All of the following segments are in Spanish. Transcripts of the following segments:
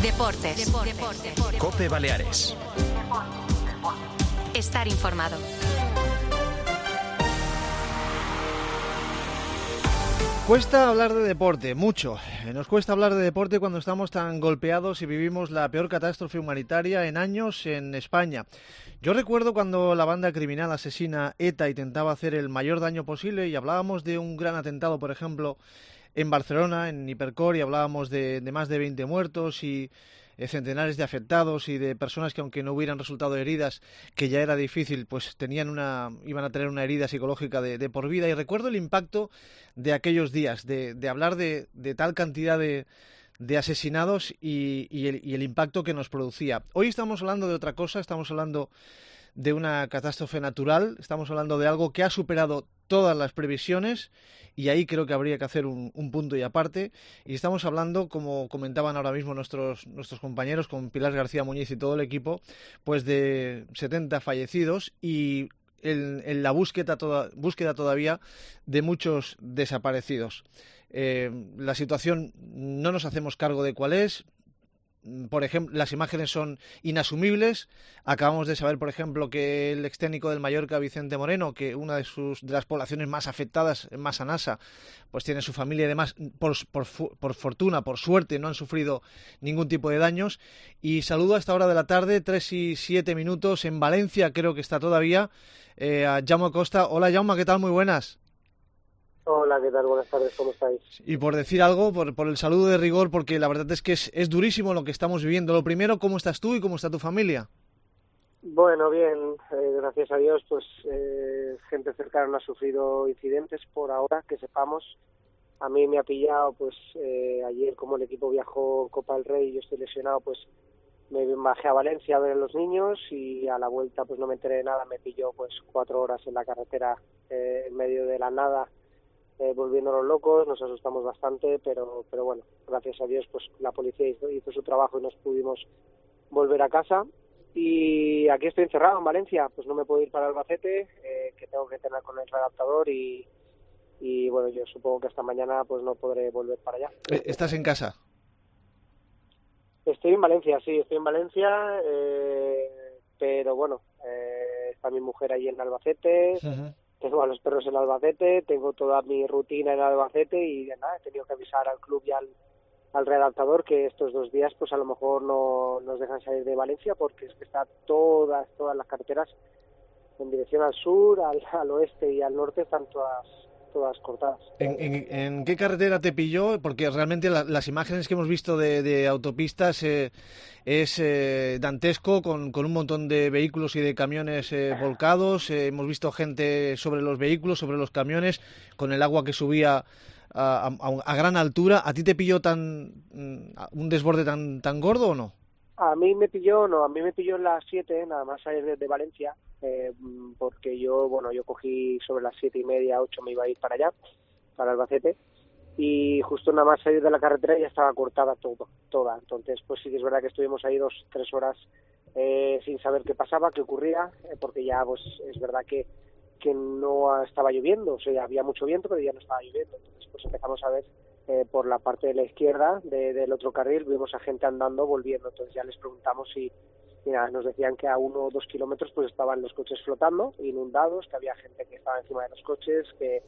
Deportes. COPE Baleares. Estar informado. Cuesta hablar de deporte, mucho. Nos cuesta hablar de deporte cuando estamos tan golpeados y vivimos la peor catástrofe humanitaria en años en España. Yo recuerdo cuando la banda criminal asesina ETA intentaba hacer el mayor daño posible y hablábamos de un gran atentado, por ejemplo, en Barcelona, en Hipercor, y hablábamos de más de 20 muertos y centenares de afectados y de personas que, aunque no hubieran resultado heridas, que ya era difícil, pues iban a tener una herida psicológica de por vida. Y recuerdo el impacto de aquellos días, de hablar de tal cantidad de asesinados y el impacto que nos producía. Hoy estamos hablando de otra cosa, estamos hablando de una catástrofe natural, estamos hablando de algo que ha superado todas las previsiones, y ahí creo que habría que hacer un punto y aparte, y estamos hablando, como comentaban ahora mismo nuestros compañeros, con Pilar García Muñiz y todo el equipo, pues de 70 fallecidos y en la búsqueda todavía de muchos desaparecidos. La situación, no nos hacemos cargo de cuál es. Por ejemplo, las imágenes son inasumibles. Acabamos de saber, por ejemplo, que el extécnico del Mallorca, Vicente Moreno, que una de las poblaciones más afectadas, Massanassa, pues tiene su familia y demás, por fortuna, por suerte, no han sufrido ningún tipo de daños. Y saludo a esta hora de la tarde, 3:07 en Valencia, creo que está todavía, a Jaume Costa. Hola, Jaume, ¿qué tal? Muy buenas. Hola, ¿qué tal? Buenas tardes, ¿cómo estáis? Y por decir algo, por el saludo de rigor, porque la verdad es que es durísimo lo que estamos viviendo. Lo primero, ¿cómo estás tú y cómo está tu familia? Bueno, bien, gracias a Dios, pues gente cercana no ha sufrido incidentes por ahora, que sepamos. A mí me ha pillado, pues ayer, como el equipo viajó Copa del Rey y yo estoy lesionado, pues me bajé a Valencia a ver a los niños y a la vuelta pues no me enteré de nada, me pilló pues 4 horas en la carretera en medio de la nada. Volviéndonos locos, nos asustamos bastante, pero bueno, gracias a Dios pues la policía hizo su trabajo y nos pudimos volver a casa. Y aquí estoy encerrado en Valencia, pues no me puedo ir para Albacete, que tengo que tener con el readaptador y bueno, yo supongo que hasta mañana pues no podré volver para allá. ¿Estás en casa? Estoy en Valencia, sí, estoy en Valencia, pero bueno, está mi mujer ahí en Albacete. Uh-huh. Tengo a los perros en Albacete, tengo toda mi rutina en Albacete y nada, he tenido que avisar al club y al redactador que estos 2 días pues a lo mejor no nos dejan salir de Valencia porque es que está todas las carreteras en dirección al sur, al oeste y al norte están todas cortadas. ¿En qué carretera te pilló? Porque realmente las imágenes que hemos visto de autopistas es dantesco, con un montón de vehículos y de camiones volcados. Hemos visto gente sobre los vehículos, sobre los camiones, con el agua que subía a gran altura. ¿A ti te pilló un desborde tan gordo o no? A mí me pilló en las 7, nada más salir de Valencia, porque yo cogí sobre las 7:30, 8 me iba a ir para allá, para Albacete, y justo nada más salir de la carretera ya estaba cortada toda. Entonces, pues sí que es verdad que estuvimos ahí 2-3 horas sin saber qué pasaba, qué ocurría, porque ya pues es verdad que no estaba lloviendo, o sea, había mucho viento, pero ya no estaba lloviendo. Entonces, pues empezamos a ver por la parte de la izquierda del otro carril, vimos a gente andando, volviendo. Entonces ya les preguntamos y nada, nos decían que a 1 o 2 kilómetros pues estaban los coches flotando, inundados, que había gente que estaba encima de los coches, que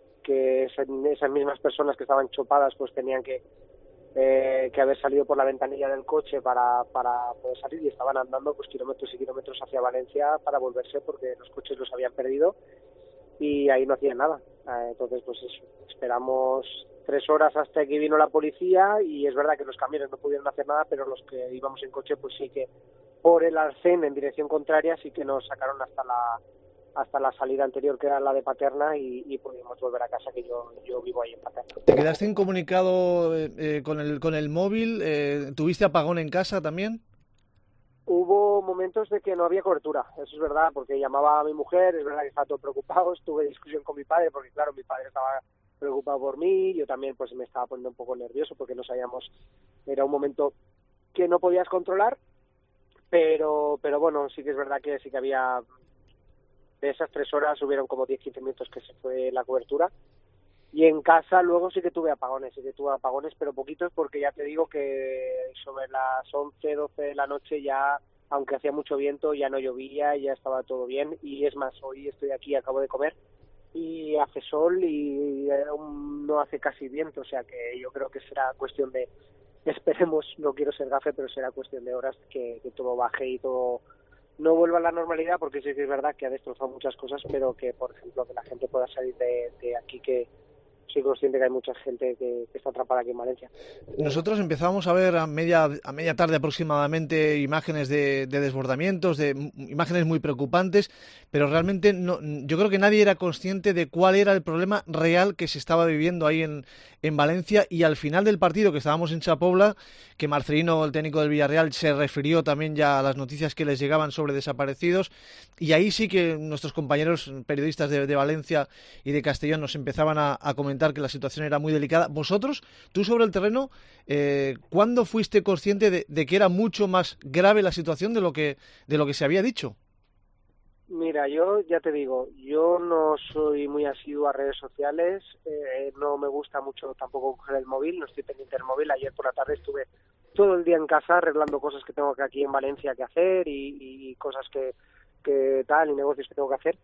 esas mismas personas que estaban chopadas pues tenían que haber salido por la ventanilla del coche para poder salir, y estaban andando pues kilómetros y kilómetros hacia Valencia para volverse porque los coches los habían perdido y ahí no hacían nada. Entonces pues eso, esperamos 3 horas hasta que vino la policía, y es verdad que los camiones no pudieron hacer nada, pero los que íbamos en coche pues sí que por el arcén en dirección contraria sí que nos sacaron hasta la salida anterior, que era la de Paterna, y pudimos volver a casa, que yo vivo ahí en Paterna. ¿Te quedaste incomunicado con el móvil? ¿Tuviste apagón en casa también? Hubo momentos de que no había cobertura, eso es verdad, porque llamaba a mi mujer, es verdad que estaba todo preocupado, tuve discusión con mi padre, porque claro, mi padre estaba preocupado por mí, yo también pues me estaba poniendo un poco nervioso porque no sabíamos, era un momento que no podías controlar, pero bueno, sí que es verdad que sí que había, de esas 3 horas hubieron como 10-15 minutos que se fue la cobertura, Y en casa luego sí que tuve apagones, pero poquitos, porque ya te digo que sobre las 11, 12 de la noche ya, aunque hacía mucho viento, ya no llovía, ya estaba todo bien. Y es más, hoy estoy aquí, acabo de comer, y hace sol y no hace casi viento, o sea que yo creo que será cuestión de, esperemos, no quiero ser gafe, pero será cuestión de horas que todo baje y todo no vuelva a la normalidad, porque sí que es verdad que ha destrozado muchas cosas, pero que, por ejemplo, que la gente pueda salir de aquí, que soy consciente que hay mucha gente que está atrapada aquí en Valencia. Nosotros empezamos a ver a media tarde aproximadamente imágenes de desbordamientos, imágenes muy preocupantes, pero realmente no, yo creo que nadie era consciente de cuál era el problema real que se estaba viviendo ahí en Valencia, y al final del partido, que estábamos en Chapobla, que Marcelino, el técnico del Villarreal, se refirió también ya a las noticias que les llegaban sobre desaparecidos, y ahí sí que nuestros compañeros periodistas de Valencia y de Castellón nos empezaban a comentar que la situación era muy delicada. Vosotros, tú sobre el terreno, ¿cuándo fuiste consciente de que era mucho más grave la situación de lo que se había dicho? Mira, yo ya te digo, yo no soy muy asiduo a redes sociales, no me gusta mucho tampoco coger el móvil, no estoy pendiente del móvil. Ayer por la tarde estuve todo el día en casa arreglando cosas que tengo que aquí en Valencia que hacer y cosas que tal, y negocios que tengo que hacer.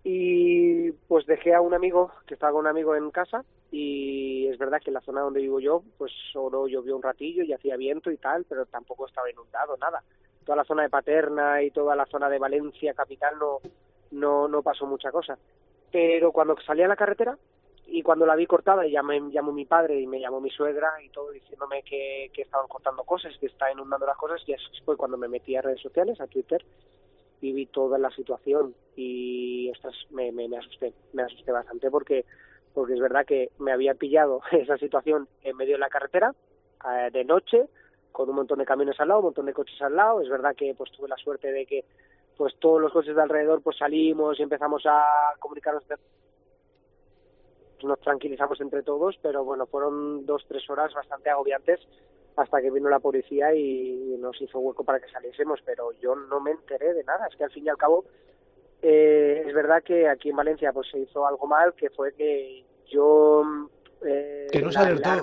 Y pues dejé a un amigo, que estaba con un amigo en casa, y es verdad que en la zona donde vivo yo, pues solo llovió un ratillo y hacía viento y tal, pero tampoco estaba inundado, nada. Toda la zona de Paterna y toda la zona de Valencia capital no pasó mucha cosa. Pero cuando salí a la carretera y cuando la vi cortada, y ya me llamó mi padre y me llamó mi suegra y todo, diciéndome que estaban cortando cosas, que está inundando las cosas, y eso fue cuando me metí a redes sociales, a Twitter, y vi toda la situación y ostras, me asusté bastante, porque es verdad que me había pillado esa situación en medio de la carretera, de noche, con un montón de camiones al lado, un montón de coches al lado. Es verdad que pues tuve la suerte de que pues todos los coches de alrededor pues salimos y empezamos a comunicarnos, nos tranquilizamos entre todos, pero bueno, fueron 2-3 horas bastante agobiantes hasta que vino la policía y nos hizo hueco para que saliésemos, pero yo no me enteré de nada. Es que al fin y al cabo, es verdad que aquí en Valencia pues se hizo algo mal, que fue que yo... que no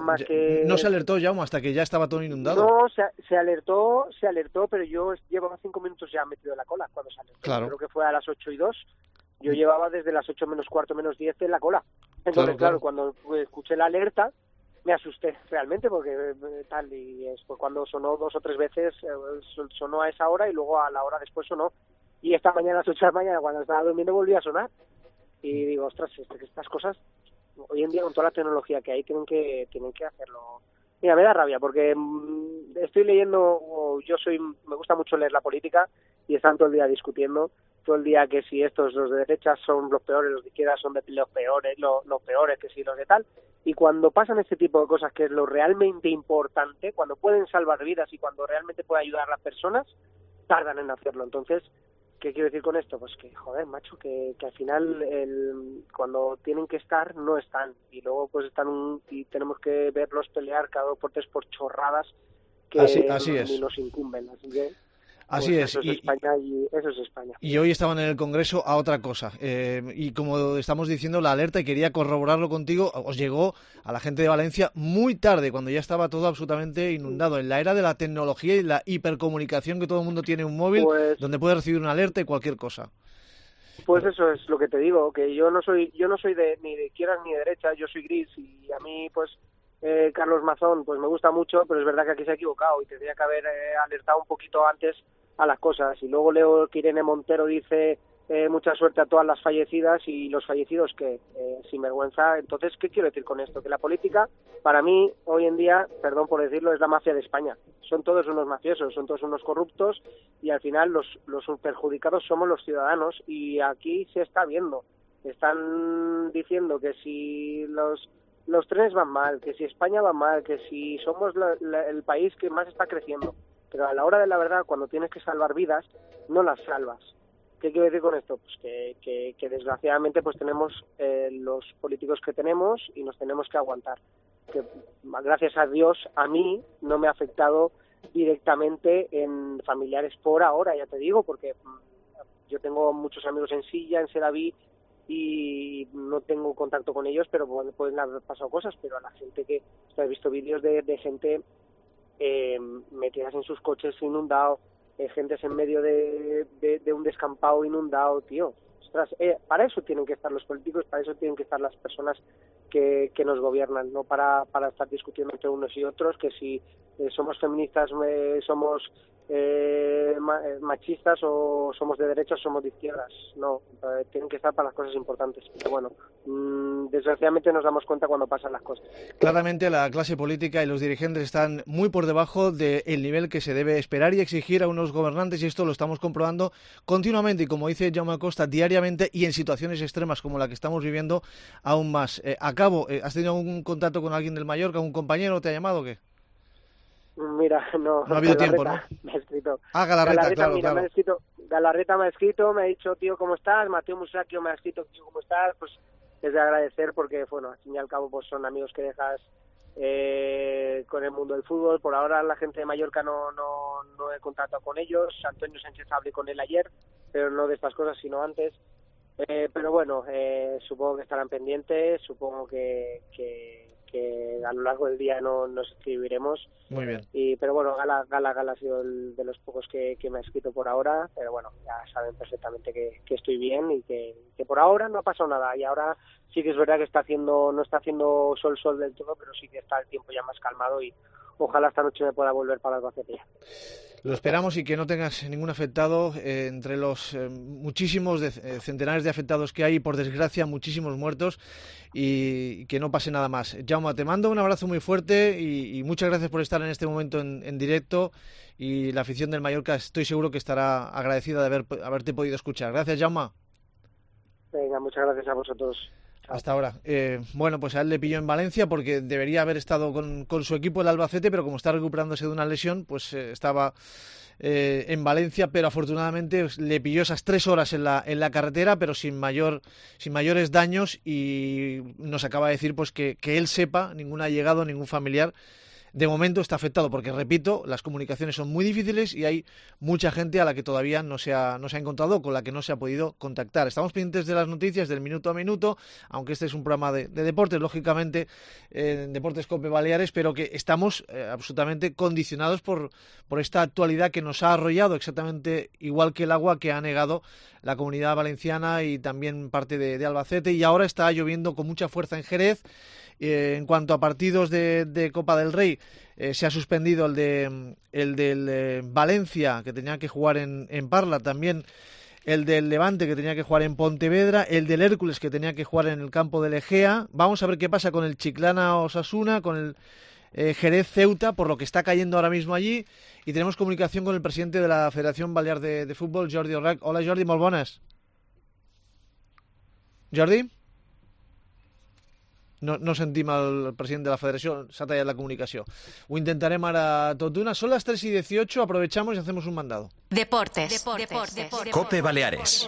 se alertó, Jaume, hasta que ya estaba todo inundado. No, se alertó, pero yo llevaba 5 minutos ya metido en la cola cuando se alertó. Claro. Creo que fue a las 8:02. Yo llevaba desde las 8 menos cuarto, menos 10 en la cola. Entonces, claro, cuando escuché la alerta, me asusté realmente, porque tal, y fue cuando sonó 2 o 3 veces, sonó a esa hora y luego a la hora después sonó. Y esta mañana, a las 8 de la mañana, cuando estaba durmiendo, volvió a sonar. Y digo, ostras, estas cosas, hoy en día con toda la tecnología que hay, tienen que hacerlo. Mira, me da rabia, porque estoy leyendo, me gusta mucho leer la política, y están todo el día discutiendo, todo el día que si estos, los de derecha, son los peores, los de izquierda son los peores, que si los de tal. Y cuando pasan este tipo de cosas, que es lo realmente importante, cuando pueden salvar vidas y cuando realmente puede ayudar a las personas, tardan en hacerlo. Entonces, ¿qué quiero decir con esto? Pues que, joder, macho, que al final cuando tienen que estar, no están. Y luego pues están y tenemos que verlos pelear cada 2 por 3 por chorradas que así es. Ni nos incumben. Así pues es. Eso es España, y eso es España. Y hoy estaban en el Congreso a otra cosa. Y como estamos diciendo, la alerta, y quería corroborarlo contigo, os llegó a la gente de Valencia muy tarde, cuando ya estaba todo absolutamente inundado. En la era de la tecnología y la hipercomunicación, que todo el mundo tiene un móvil donde puede recibir una alerta y cualquier cosa. Pues eso es lo que te digo, que yo no soy ni de izquierdas ni de derechas, yo soy gris, y a mí pues Carlos Mazón pues me gusta mucho, pero es verdad que aquí se ha equivocado y tendría que haber alertado un poquito antes a las cosas. Y luego leo que Irene Montero dice mucha suerte a todas las fallecidas, y los fallecidos que sinvergüenza. Entonces, ¿qué quiero decir con esto? Que la política, para mí, hoy en día, perdón por decirlo, es la mafia de España. Son todos unos mafiosos, son todos unos corruptos, y al final los perjudicados somos los ciudadanos, y aquí se está viendo. Están diciendo que si los trenes van mal, que si España va mal, que si somos el país que más está creciendo. Pero a la hora de la verdad, cuando tienes que salvar vidas, no las salvas. ¿Qué quiero decir con esto? Pues que desgraciadamente pues tenemos los políticos que tenemos, y nos tenemos que aguantar. Que gracias a Dios a mí no me ha afectado directamente en familiares por ahora, ya te digo, porque yo tengo muchos amigos en Silla, en Sedaví, y no tengo contacto con ellos, pero pueden haber pasado cosas. Pero a la gente que he visto vídeos de gente metidas en sus coches inundados, gentes en medio de un descampado inundado, tío. Ostras, para eso tienen que estar los políticos, para eso tienen que estar las personas que nos gobiernan, no para estar discutiendo entre unos y otros, que si somos feministas, somos machistas, o somos de derechas, somos de izquierdas. No, tienen que estar para las cosas importantes. Pero bueno, desgraciadamente nos damos cuenta cuando pasan las cosas. Claramente la clase política y los dirigentes están muy por debajo del nivel que se debe esperar y exigir a unos gobernantes, y esto lo estamos comprobando continuamente, y como dice Jaume Acosta, diariamente, y en situaciones extremas como la que estamos viviendo aún más. Acabo, ¿has tenido algún contacto con alguien del Mallorca, un compañero te ha llamado o qué? Mira, no ha habido tiempo, ¿no? Me ha escrito. Galarreta, claro. Galarreta me ha escrito, me ha dicho, tío, ¿cómo estás? Mateo Musacchio me ha escrito, tío, ¿cómo estás? Pues es de agradecer, porque, bueno, al fin y al cabo, pues son amigos que dejas con el mundo del fútbol. Por ahora la gente de Mallorca no he contactado con ellos. Antonio Sánchez hablé con él ayer, pero no de estas cosas, sino antes. Pero bueno, supongo que estarán pendientes, supongo que a lo largo del día nos escribiremos. Muy bien. Pero bueno, Gala ha sido de los pocos que me ha escrito por ahora, pero bueno, ya saben perfectamente que estoy bien y que por ahora no ha pasado nada. Y ahora sí que es verdad que no está haciendo sol del todo, pero sí que está el tiempo ya más calmado, y ojalá esta noche me pueda volver para Albacete. Lo esperamos, y que no tengas ningún afectado entre los muchísimos centenares de afectados que hay, y por desgracia muchísimos muertos, y que no pase nada más. Jaume, te mando un abrazo muy fuerte y muchas gracias por estar en este momento en directo, y la afición del Mallorca estoy seguro que estará agradecida de haberte podido escuchar. Gracias, Jaume. Venga, muchas gracias a vosotros. Hasta ahora. Bueno, pues a él le pilló en Valencia, porque debería haber estado con su equipo, el Albacete, pero como está recuperándose de una lesión, pues estaba en Valencia, pero afortunadamente le pilló esas 3 horas en la carretera, pero sin mayores daños, y nos acaba de decir pues que él sepa, ningún allegado, ningún familiar de momento está afectado, porque repito, las comunicaciones son muy difíciles y hay mucha gente a la que todavía no se ha encontrado, con la que no se ha podido contactar. Estamos pendientes de las noticias del minuto a minuto, aunque este es un programa de deportes, lógicamente, en Deportes Cope Baleares, pero que estamos absolutamente condicionados por esta actualidad que nos ha arrollado exactamente igual que el agua que ha negado la Comunidad Valenciana y también parte de Albacete, y ahora está lloviendo con mucha fuerza en Jerez. En cuanto a partidos de Copa del Rey, se ha suspendido el del Valencia, que tenía que jugar en Parla, también el del Levante, que tenía que jugar en Pontevedra, el del Hércules, que tenía que jugar en el campo del Egea. Vamos a ver qué pasa con el Chiclana Osasuna, con el Jerez Ceuta, por lo que está cayendo ahora mismo allí, y tenemos comunicación con el presidente de la Federación Balear de Fútbol, Jordi Orrac. Hola, Jordi, molt bones. Jordi? No sentim el president de la federació, s'ha tallat la comunicació. Ho intentarem ara tot d'una. Son las 3:18, aprovechamos y hacemos un mandado. Deportes. Cope Baleares.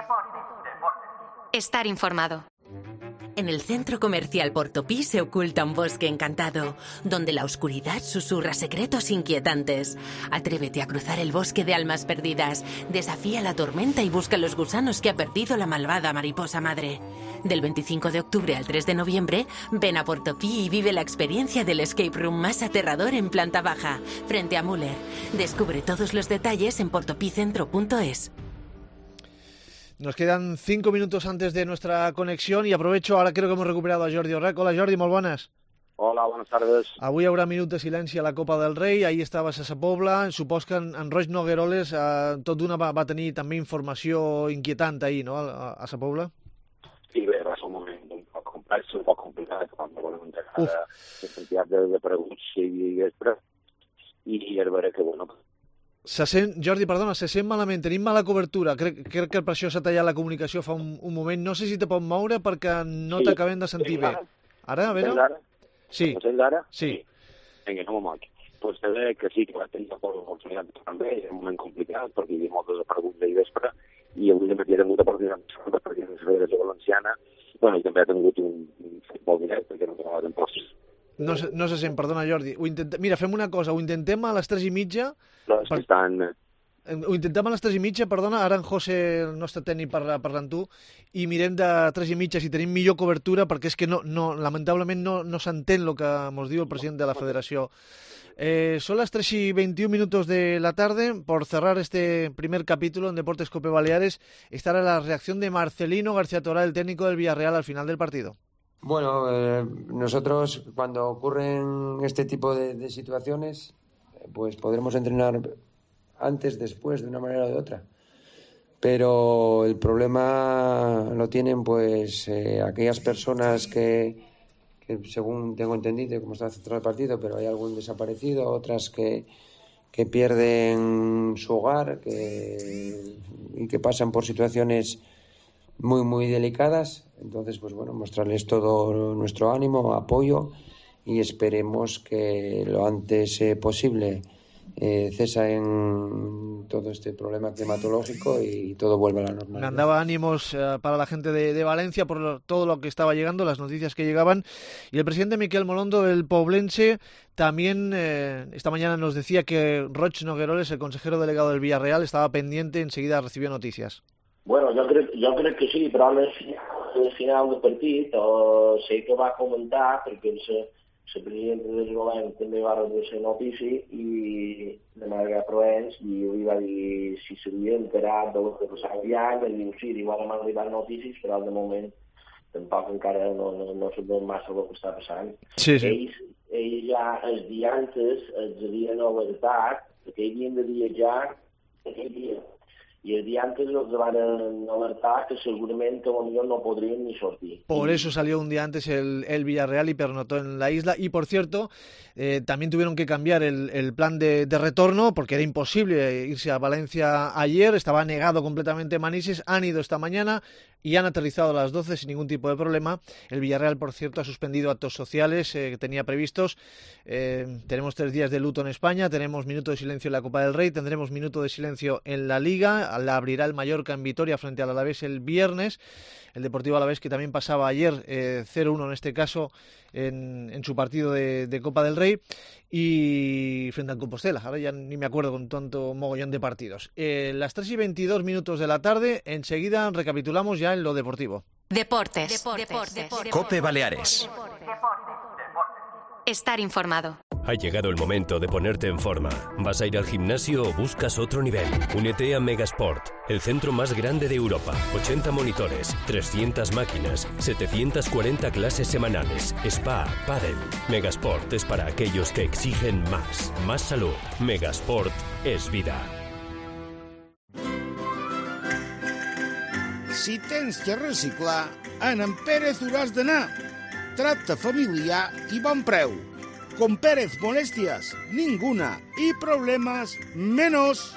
Estar informado. En el centro comercial Portopí se oculta un bosque encantado, donde la oscuridad susurra secretos inquietantes. Atrévete a cruzar el bosque de almas perdidas, desafía la tormenta y busca los gusanos que ha perdido la malvada mariposa madre. Del 25 de octubre al 3 de noviembre, ven a Portopí y vive la experiencia del escape room más aterrador en planta baja, frente a Müller. Descubre todos los detalles en portopicentro.es. Nos quedan 5 minutos antes de nuestra conexión i aprovecho, ara creo que hemos recuperado a Jordi Orrac. Hola Jordi, molt bones. Hola, buenas tardes. Avui hi haurà minut de silenci a la Copa del Rei, ahir estaves a Sa Pobla, supos que en Roig Nogueroles tot d'una va tenir també informació inquietant ahir, no?, a Sa Pobla. Sí, bé, va ser un moment un poc complex, un poc complicat, quan volem entregar la quantitat de pregunts i vespre, i és vera que, bueno... Jordi, perdona, se sent malament, tenim mala cobertura, crec que per això s'ha tallat la comunicació fa un moment, no sé si te pot moure perquè no t'acabem de sentir bé. Ara, a veure? Sí. Em sents ara? Sí. Vinga, no me moc. Pues te deia que sí, que va tenir l'oportunitat també, és un moment complicat, perquè hi havia moltes preguntes d'ahir vespre, i avui també hi ha tingut oportunitat perquè la Federació Valenciana, bueno, i també ha tingut un futbol directe, perquè no t'ha en postos. No se sent, perdona Jordi. Mira, fem una cosa, ho intentem a les 3:30. No, és que estan Ho intentàvem a les 3:30, perdona, ara en José, el nostre tècnic, parla amb tu, i mirem de 3:30 si tenim millor cobertura, perquè és que lamentablement no s'entén el que ens diu el president de la federació. Son las 3:21 de la tarde. Por cerrar este primer capítulo en Deportes Cope Baleares, estará la reacción de Marcelino García Toral, el técnico del Villarreal, al final del partido. Bueno, nosotros cuando ocurren este tipo de situaciones, pues podremos entrenar antes, después, de una manera o de otra. Pero el problema lo tienen pues aquellas personas que según tengo entendido, como está centrado el partido, pero hay algún desaparecido, otras que pierden su hogar y que pasan por situaciones muy, muy delicadas. Entonces, pues bueno, mostrarles todo nuestro ánimo, apoyo, y esperemos que lo antes posible cesa en todo este problema climatológico y todo vuelva a la normalidad. Mandaba ánimos para la gente de Valencia por todo lo que estaba llegando, las noticias que llegaban, y el presidente Miquel Molondo del Poblense también esta mañana nos decía que Roig Nogueroles, el consejero delegado del Villarreal, estava pendiente, enseguida recibió noticias. Bueno, jo crec que sí, però al final del partit sé que va comentar, perquè la presidenta del govern també va rebre la notícia i de manera proens, i li va dir si s'havia enterat del que passava allà, i diu sí, igual m'han arribat notícies, però de moment tampoc encara no sabem massa el que està passant. Sí. Ells ja els dies antes els havien alertat que havien de viatjar aquell dia. Y el día antes los van a alertar que seguramente a lo mejor no podrían ni sortir. Por eso salió un día antes el Villarreal y pernoctó en la isla. Y por cierto, también tuvieron que cambiar el plan de retorno porque era imposible irse a Valencia ayer. Estaba negado completamente Manises. Han ido esta mañana y han aterrizado a las 12 sin ningún tipo de problema. El Villarreal, por cierto, ha suspendido actos sociales que tenía previstos. Tenemos 3 días de luto en España, tenemos minuto de silencio en la Copa del Rey, tendremos minuto de silencio en la Liga. La abrirá el Mallorca en Vitoria frente al Alavés el viernes. El Deportivo Alavés, que también pasaba ayer 0-1 en este caso en su partido de Copa del Rey, y frente al Compostela. Ahora ya ni me acuerdo con tanto mogollón de partidos. Las 3:22 de la tarde, enseguida recapitulamos ya en lo deportivo. Deportes. Cope Baleares. Estar informado. Ha llegado el momento de ponerte en forma. ¿Vas a ir al gimnasio o buscas otro nivel? Únete a Megasport, el centro más grande de Europa. 80 monitores, 300 máquinas, 740 clases semanales, spa, pádel. Megasport es para aquellos que exigen más. Más salud. Megasport es vida. Si tens que reciclar, en Pérez hauràs d'anar. Tracte familiar i bon preu. Con Pérez molestias ninguna y problemas menos.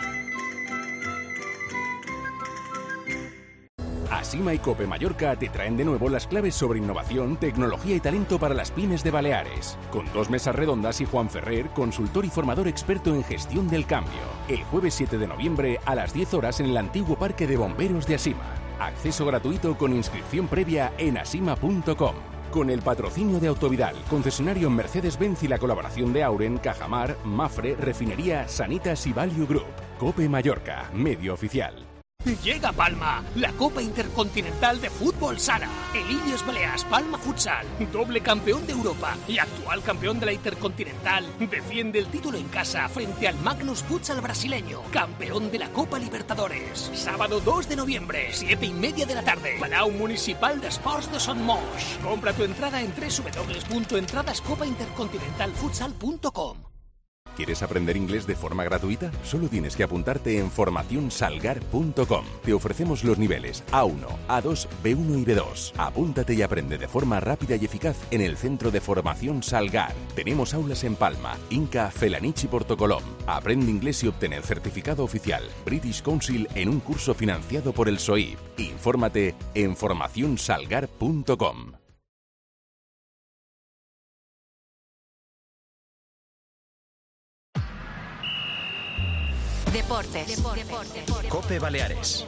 Asima y Cope Mallorca te traen de nuevo las claves sobre innovación, tecnología y talento para las pymes de Baleares. Con 2 mesas redondas y Juan Ferrer, consultor y formador experto en gestión del cambio. El jueves 7 de noviembre a las 10 horas en el antiguo Parque de Bomberos de Asima. Acceso gratuito con inscripción previa en asima.com. Con el patrocinio de Autovidal, concesionario en Mercedes-Benz y la colaboración de Auren, Cajamar, Mafre, Refinería, Sanitas y Value Group. Cope Mallorca, medio oficial. Llega a Palma, la Copa Intercontinental de Fútbol Sala. El Illes Balears Palma Futsal, doble campeón de Europa y actual campeón de la Intercontinental, defiende el título en casa frente al Magnus Futsal brasileño, campeón de la Copa Libertadores. Sábado 2 de noviembre, 7:30 de la tarde, Palau Municipal de Sports de Son Moix. Compra tu entrada en www.entradascopaintercontinentalfutsal.com. ¿Quieres aprender inglés de forma gratuita? Solo tienes que apuntarte en formacionsalgar.com. Te ofrecemos los niveles A1, A2, B1 y B2. Apúntate y aprende de forma rápida y eficaz en el Centro de Formación Salgar. Tenemos aulas en Palma, Inca, Felanich y Portocolom. Aprende inglés y obtén el certificado oficial British Council en un curso financiado por el SOIP. Infórmate en formacionsalgar.com. Deportes. Cope Baleares.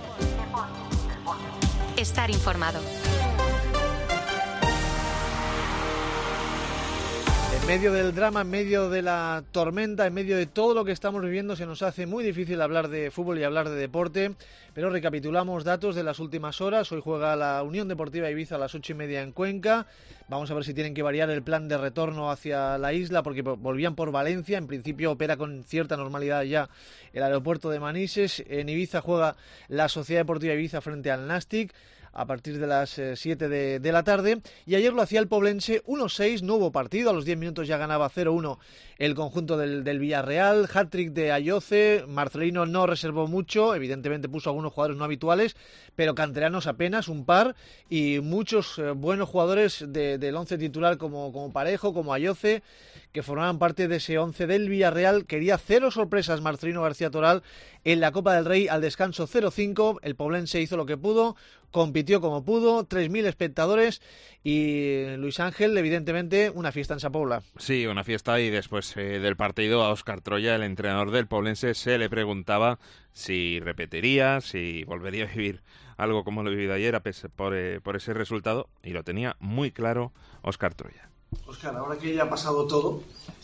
Estar informado. En En medio del drama, en medio de la tormenta, en medio de todo lo que estamos viviendo, se nos hace muy difícil hablar de fútbol y hablar de deporte, pero recapitulamos datos de las últimas horas. Hoy juega la Unión Deportiva Ibiza a las 8:30 en Cuenca. Vamos a ver si tienen que variar el plan de retorno hacia la isla, porque volvían por Valencia. En principio opera con cierta normalidad ya el aeropuerto de Manises. En Ibiza juega la Sociedad Deportiva Ibiza frente al Nàstic a partir de las 7 de la tarde, y ayer lo hacía el Poblense 1-6, no hubo partido, a los 10 minutos ya ganaba 0-1 el conjunto del Villarreal, hat-trick de Ayoce. Marcelino no reservó mucho, evidentemente puso algunos jugadores no habituales, pero canteranos apenas, un par, y muchos buenos jugadores del once titular como Parejo, como Ayoce, que formaban parte de ese once del Villarreal. Quería 0 sorpresas Marcelino García Toral en la Copa del Rey, al descanso 0-5, el Poblense hizo lo que pudo, compitió como pudo, 3.000 espectadores y Luis Ángel, evidentemente, una fiesta en Sa Pobla. Sí, una fiesta, y después del partido a Óscar Troya, el entrenador del Poblense, se le preguntaba si repetiría, si volvería a vivir algo como lo vivido ayer por ese resultado, y lo tenía muy claro Óscar Troya. Óscar, ahora que ya ha pasado todo,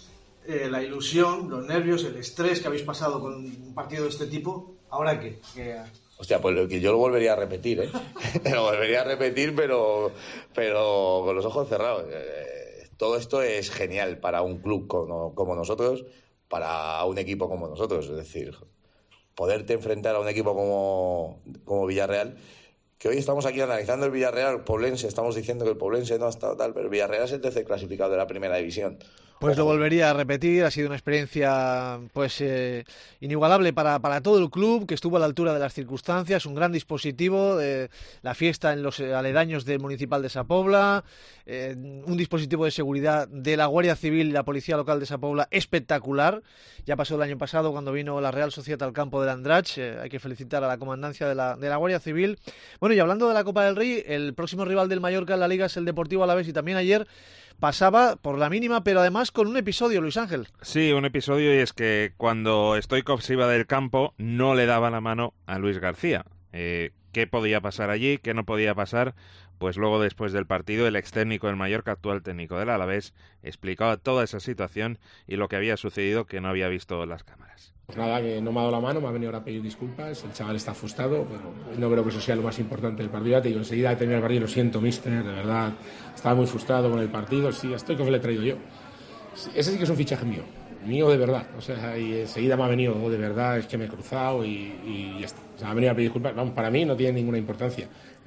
la ilusión, los nervios, el estrés que habéis pasado con un partido de este tipo, ¿ahora qué? Hostia, pues que yo lo volvería a repetir, ¿eh? Lo volvería a repetir, pero con los ojos cerrados. Todo esto es genial para un club como nosotros, para un equipo como nosotros. Es decir, poderte enfrentar a un equipo como Villarreal, que hoy estamos aquí analizando el Villarreal, Poblense, estamos diciendo que el Poblense no ha estado tal, pero el Villarreal es el tercer clasificado de la primera división. Pues lo volvería a repetir, ha sido una experiencia inigualable para todo el club, que estuvo a la altura de las circunstancias, un gran dispositivo, la fiesta en los aledaños del Municipal de Sa Pobla, un dispositivo de seguridad de la Guardia Civil y la Policía Local de Sa Pobla espectacular. Ya pasó el año pasado cuando vino la Real Sociedad al campo del Andratx, hay que felicitar a la comandancia de la Guardia Civil. Bueno, y hablando de la Copa del Rey, el próximo rival del Mallorca en la Liga es el Deportivo Alavés, y también ayer pasaba por la mínima, pero además con un episodio, Luis Ángel. Sí, un episodio, y es que cuando Stoichkov se iba del campo no le daba la mano a Luis García. ¿Qué podía pasar allí? ¿Qué no podía pasar? Pues luego, después del partido, el ex técnico del Mallorca, actual técnico del Alavés, explicaba toda esa situación y lo que había sucedido, que no había visto las cámaras. Pues nada, que no me ha dado la mano, me ha venido ahora a pedir disculpas, el chaval está frustrado, pero no creo que eso sea lo más importante del partido. Ya te digo, enseguida de terminar el partido, lo siento, mister, de verdad, estaba muy frustrado con el partido, sí, estoy que le he traído yo. Ese sí que es un fichaje mío de verdad, o sea, y enseguida me ha venido, de verdad, es que me he cruzado y ya está. O sea, me ha venido a pedir disculpas, vamos, para mí no tiene ninguna importancia,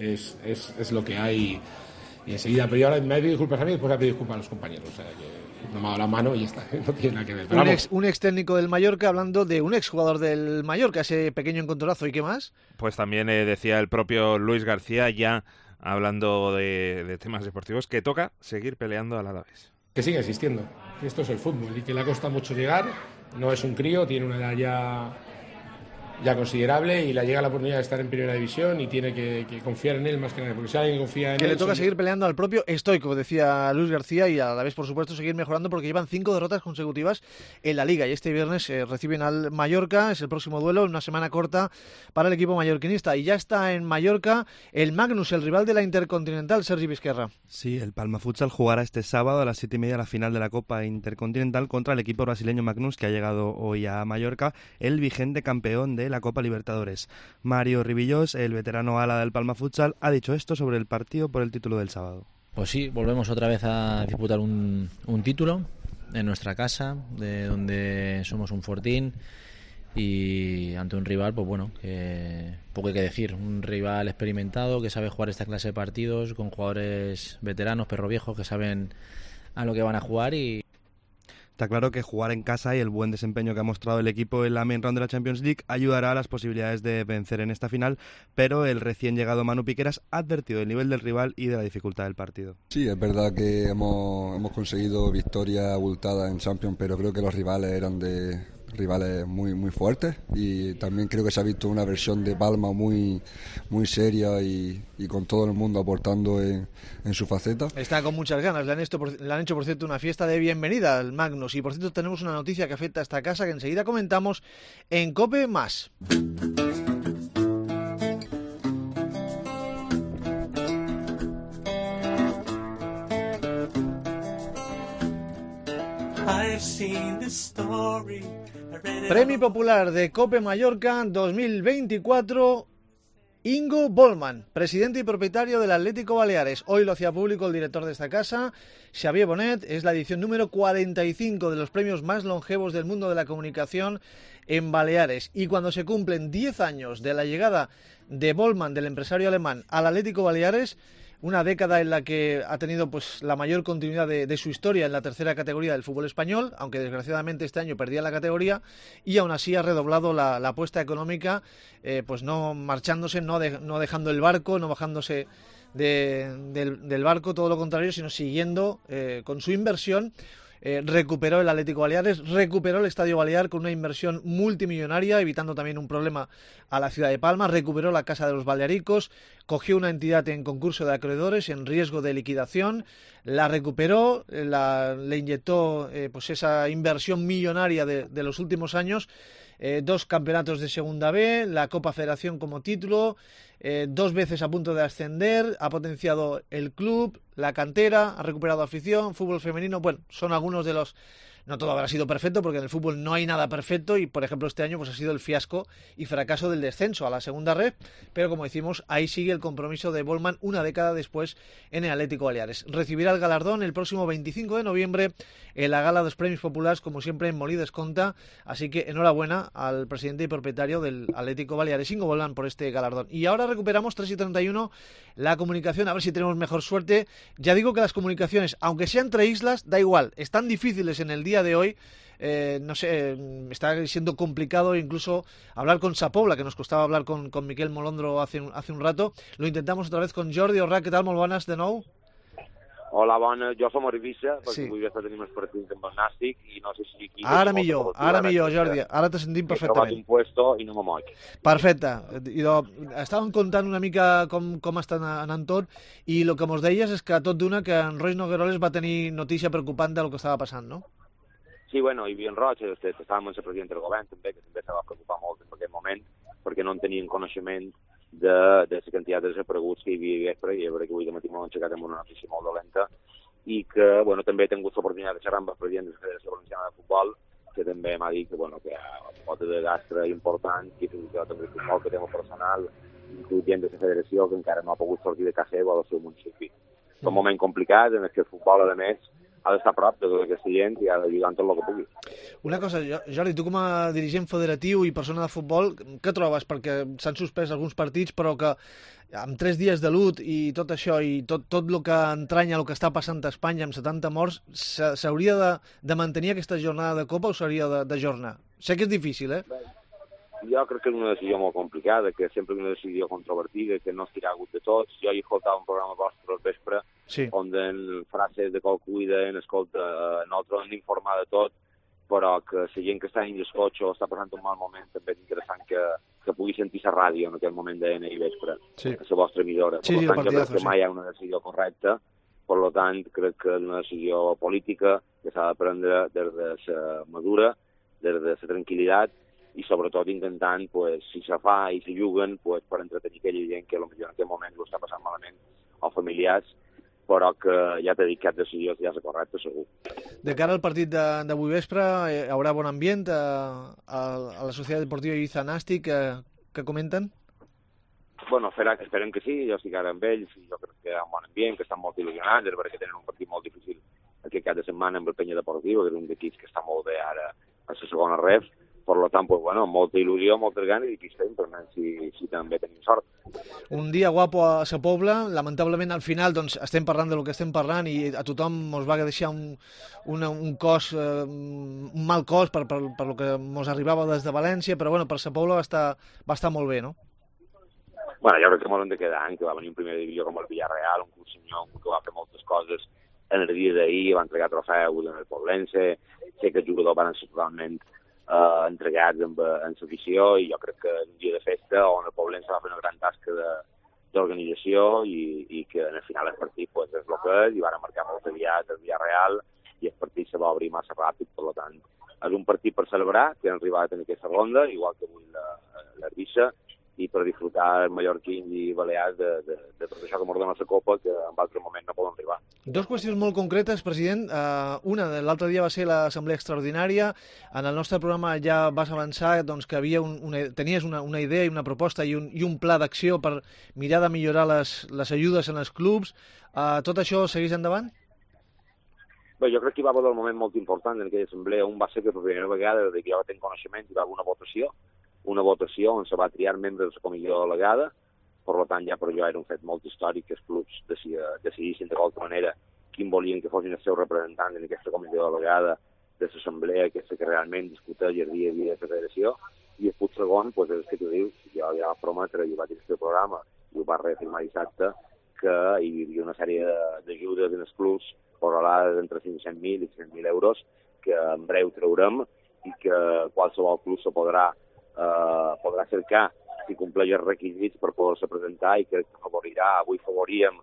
es lo que hay, y enseguida, pero yo ahora me ha pedido disculpas a mí y después me ha pedido disculpas a los compañeros, o sea, que no me ha dado la mano y ya está, no tiene nada que ver. Pero un ex técnico del Mallorca hablando de un ex jugador del Mallorca, ese pequeño encontronazo, ¿y qué más? Pues también decía el propio Luis García, ya hablando de temas deportivos, que toca seguir peleando al Alavés. Que siga existiendo, que esto es el fútbol y que le ha costado mucho llegar, no es un crío, tiene una edad ya considerable y le llega la oportunidad de estar en primera división y tiene que confiar en él más que nada, porque si alguien confía en él... Que le toca seguir peleando al propio Stoichkov, decía Luis García, y a la vez, por supuesto, seguir mejorando, porque llevan 5 derrotas consecutivas en la Liga, y este viernes reciben al Mallorca, es el próximo duelo, una semana corta para el equipo mallorquinista, y ya está en Mallorca el Magnus, el rival de la Intercontinental, Sergi Vizquerra. Sí, el Palma Futsal jugará este sábado a las 7:30 la final de la Copa Intercontinental contra el equipo brasileño Magnus, que ha llegado hoy a Mallorca, el vigente campeón de la Copa Libertadores. Mario Ribillós, el veterano ala del Palma Futsal, ha dicho esto sobre el partido por el título del sábado. Pues sí, volvemos otra vez a disputar un título en nuestra casa, de donde somos un fortín, y ante un rival, pues bueno, que poco hay que decir, un rival experimentado que sabe jugar esta clase de partidos, con jugadores veteranos, perro viejos, que saben a lo que van a jugar. Y está claro que jugar en casa y el buen desempeño que ha mostrado el equipo en la main round de la Champions League ayudará a las posibilidades de vencer en esta final, pero el recién llegado Manu Piqueras ha advertido del nivel del rival y de la dificultad del partido. Sí, es verdad que hemos conseguido victoria abultada en Champions, pero creo que los rivales eran rivales muy fuertes, y también creo que se ha visto una versión de Palma muy seria y con todo el mundo aportando en su faceta. Está con muchas ganas, le han hecho por cierto una fiesta de bienvenida al Magnus, y por cierto tenemos una noticia que afecta a esta casa que enseguida comentamos en COPE+. Premi Popular de COPE Mallorca 2024, Ingo Bollmann, presidente y propietario del Atlético Baleares. Hoy lo hacía público el director de esta casa, Xavier Bonet. Es la edición número 45 de los premios más longevos del mundo de la comunicación en Baleares. Y cuando se cumplen 10 años de la llegada de Bollmann, del empresario alemán, al Atlético Baleares, una década en la que ha tenido pues la mayor continuidad de su historia en la tercera categoría del fútbol español, aunque desgraciadamente este año perdía la categoría, y aún así ha redoblado la apuesta económica, pues no marchándose, no dejando el barco, no bajándose del barco, todo lo contrario, sino siguiendo con su inversión. Recuperó el Atlético Baleares, recuperó el Estadio Balear con una inversión multimillonaria, evitando también un problema a la ciudad de Palma, recuperó la Casa de los Balearicos, cogió una entidad en concurso de acreedores en riesgo de liquidación, la recuperó, le inyectó pues esa inversión millonaria de los últimos años, 2 campeonatos de Segunda B, la Copa Federación como título, 2 veces a punto de ascender, ha potenciado el club, la cantera, ha recuperado afición, fútbol femenino. Bueno, son algunos de los... No todo habrá sido perfecto, porque en el fútbol no hay nada perfecto, y por ejemplo este año pues ha sido el fiasco y fracaso del descenso a la segunda red, pero como decimos, ahí sigue el compromiso de Bollmann una década después en el Atlético Baleares. Recibirá el galardón el próximo 25 de noviembre en la gala de los premios populares, como siempre en Molí d'Esconta, así que enhorabuena al presidente y propietario del Atlético Baleares, Ingo Bollmann, por este galardón. Y ahora recuperamos 3:31 la comunicación, a ver si tenemos mejor suerte. Ya digo que las comunicaciones, aunque sean entre islas, da igual, están difíciles en el día de hoy. No sé, está siendo complicado incluso hablar con Sa Pobla, que nos costaba hablar con Miquel Molondro hace un rato. Lo intentamos otra vez con Jordi Orrà. ¿Qué tal? Molt bones de nou. Hola, bona. Jo som a Eivissa, perquè sí. avui tenim els partits amb el Nàstic i no sé si aquí... Ara millor, Jordi. Ara te sentim perfectament. He trobat un puesto i no me moc. Perfecte. Estàvem contant una mica com està anant tot, i el que mos deies és que tot d'una que en Roy Nogueroles va tenir notícia preocupant del que estava passant, no? Sí, bueno, hi havia en Roig, estàvem amb el president del govern també, que també se va preocupar molt en aquest moment, perquè no en tenien coneixement de la quantitat de desapareguts que hi havia vespre, i a veure que avui de matí m'ho han aixecat amb una notícia molt dolenta, i que, bueno, també he tingut l'oportunitat de xerrar amb el president de la Federació Valenciana de Futbol, que també m'ha dit que, bueno, que hi ha una quota de gastre important, que fins i tot també el futbol que té el personal, incloent de la federació, que encara no ha pogut sortir de casa seva o del seu municipi. És un moment complicat en què el futbol, a més, ha d'estar a prop de tota aquesta gent i ha d'ajudar en tot el que pugui. Una cosa, Jordi, tu com a dirigent federatiu i persona de futbol, què trobes? Perquè s'han suspès alguns partits, però que amb 3 dies de lut i tot això, i tot el que entranya el que està passant a Espanya amb 70 morts, s'hauria de mantenir aquesta jornada de Copa o s'hauria d'ajornar? Sé que és difícil, Jo crec que és una decisió molt complicada, que sempre és una decisió controvertida, que no estirà hagut de tots. Jo he escoltat un programa vostre al vespre, sí, on en frases de qualcú i deien, escolta, nosaltres hem d'informar de tot, però que la gent que està en el cotxe o està passant un mal moment, també és interessant que pugui sentir la ràdio en aquell moment de ahir vespre, sí, a la vostra emissora. Sí, per tant, jo crec que sí, mai hi ha una decisió correcta, per tant, crec que és una decisió política que s'ha de prendre des de la madura, des de la tranquil·litat, i sobretot intentant, pues, si se fa i se juguen, pues, per entretenir aquella gent que potser en aquest moment ho està passant malament, o familiars, però que ja t'he dit que cap decisió ja és correcta, segur. De cara al partit d'avui vespre, hi haurà bon ambient a la Societat Deportiva Eivissa Nàstic, que comenten? Bueno, esperem que sí, jo estic ara amb ells, i jo crec que hi ha un bon ambient, que estan molt il·lusionats, perquè tenen un partit molt difícil aquest cap de setmana amb el Penya Deportiu, que és un d'equips que està molt bé ara a la segona ref. Per tant, pues, bueno, molta il·lusió, moltes ganes, i aquí estem, per tant, si també tenim sort. Un dia guapo a Sa Pobla, lamentablement al final doncs, estem parlant del que estem parlant i a tothom ens va deixar un mal cos per lo que ens arribava des de València, però bueno, per Sa Pobla va estar molt bé, no? Bueno, jo crec que molt hem de quedar, que va venir un primer divisió com el Villarreal, un club senyor, que va fer moltes coses en el dia d'ahir, va entregar trofeus en el Poblense, sé que els jugadors van ser totalment entregats en l'afició, i jo crec que és un dia de festa on el Poblense va fer una gran tasca d'organització i que en el final el partit pues, és el que és, i van marcar molt aviat el Villarreal i el partit se va obrir massa ràpid, per tant és un partit per celebrar, que han arribat en aquesta ronda, igual que avui l'Eivissa, i per disfrutar mallorquins i balears de tot això que m'ordena la Copa, que en altre moment no poden arribar. Dos qüestions molt concretes, president. Una, l'altre dia va ser l'assemblea extraordinària. En el nostre programa ja vas avançar doncs, que tenies una idea i una proposta i un pla d'acció per mirar de millorar les ajudes en els clubs. Tot això segueix endavant? Bé, jo crec que hi va haver un moment molt important en aquella assemblea. Un va ser que per primera vegada, des que jo tinc coneixement, hi va haver una votació on se va triar membres de la comissió delegada. Per tant, ja per jo era un fet molt històric que els clubs decidissin de qualsevol manera quin volien que fossin els seus representants en aquesta comissió delegada de l'assemblea, aquesta que realment discuteix el dia a dia de la federació. I el punt segon, doncs, és que tu dius, jo ja vaig prometre, jo vaig dir el programa i ho vaig reafirmar dissabte, que hi havia una sèrie d'ajudes en els clubs correlades entre 500.000 i 100.000 euros que en breu traurem i que qualsevol club se podrà cercar si compleix els requisits per poder-se presentar, i crec que avui favoríem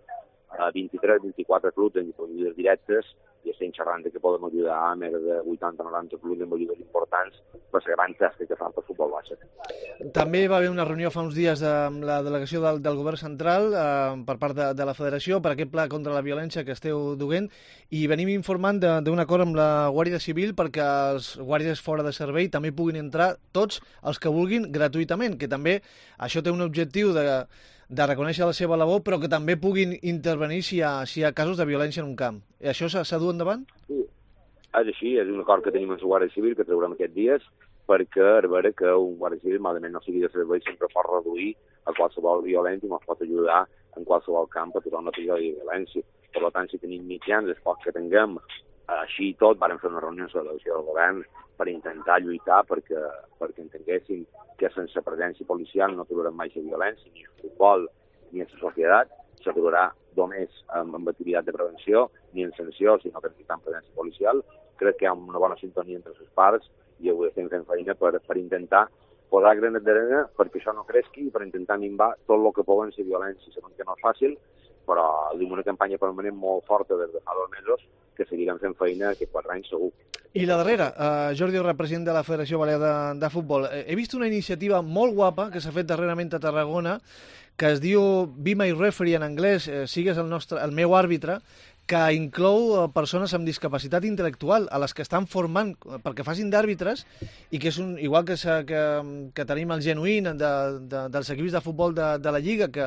23-24 clubs en ajudes directes, i estem xerrant que podem ajudar a més de 80-90 clubs amb ajudes importants per la gran tasca que fan per futbol base. També va haver una reunió fa uns dies amb la delegació del govern central per part de la federació per aquest pla contra la violència que esteu duent, i venim informant d'un acord amb la Guàrdia Civil perquè els guàrdies fora de servei també puguin entrar tots els que vulguin gratuïtament, que també això té un objectiu de reconèixer la seva labor, però que també puguin intervenir si hi ha casos de violència en un camp. I això s'ha dut endavant? Sí, és així, és un acord que tenim amb la Guàrdia Civil que traurem aquests dies, perquè a veure que un Guàrdia Civil, malament no sigui de servei, sempre pot reduir a qualsevol violència i ens pot ajudar en qualsevol camp a tothom no tingui violència. Per tant, si tenim mitjans, els pocs que tinguem, així i tot, vam fer una reunió amb la delegació del govern per intentar lluitar perquè entenguessin que sense presència policial no aturarem mai la violència, ni el futbol ni en la societat, s'aturarà només amb activitat de prevenció, ni en sanció, sinó que necessitem presència policial. Crec que hi ha una bona sintonia entre les parts i avui estem fent feina per intentar posar granet d'arena perquè això no creixi i per intentar minvar tot el que pugui ser violència. Sabem que no és fàcil, però tenim una campanya permanent molt forta des de fa 2 mesos que seguirem fent feina aquests 4 anys segur. I la darrera, Jordi Orra, president de la Federació Balear de Futbol. He vist una iniciativa molt guapa que s'ha fet darrerament a Tarragona, que es diu Be My Referee en anglès, sigues el meu àrbitre, que inclou persones amb discapacitat intel·lectual, a les que estan formant perquè facin d'àrbitres, i que és igual que tenim el genuïn dels equips de futbol de la Lliga, que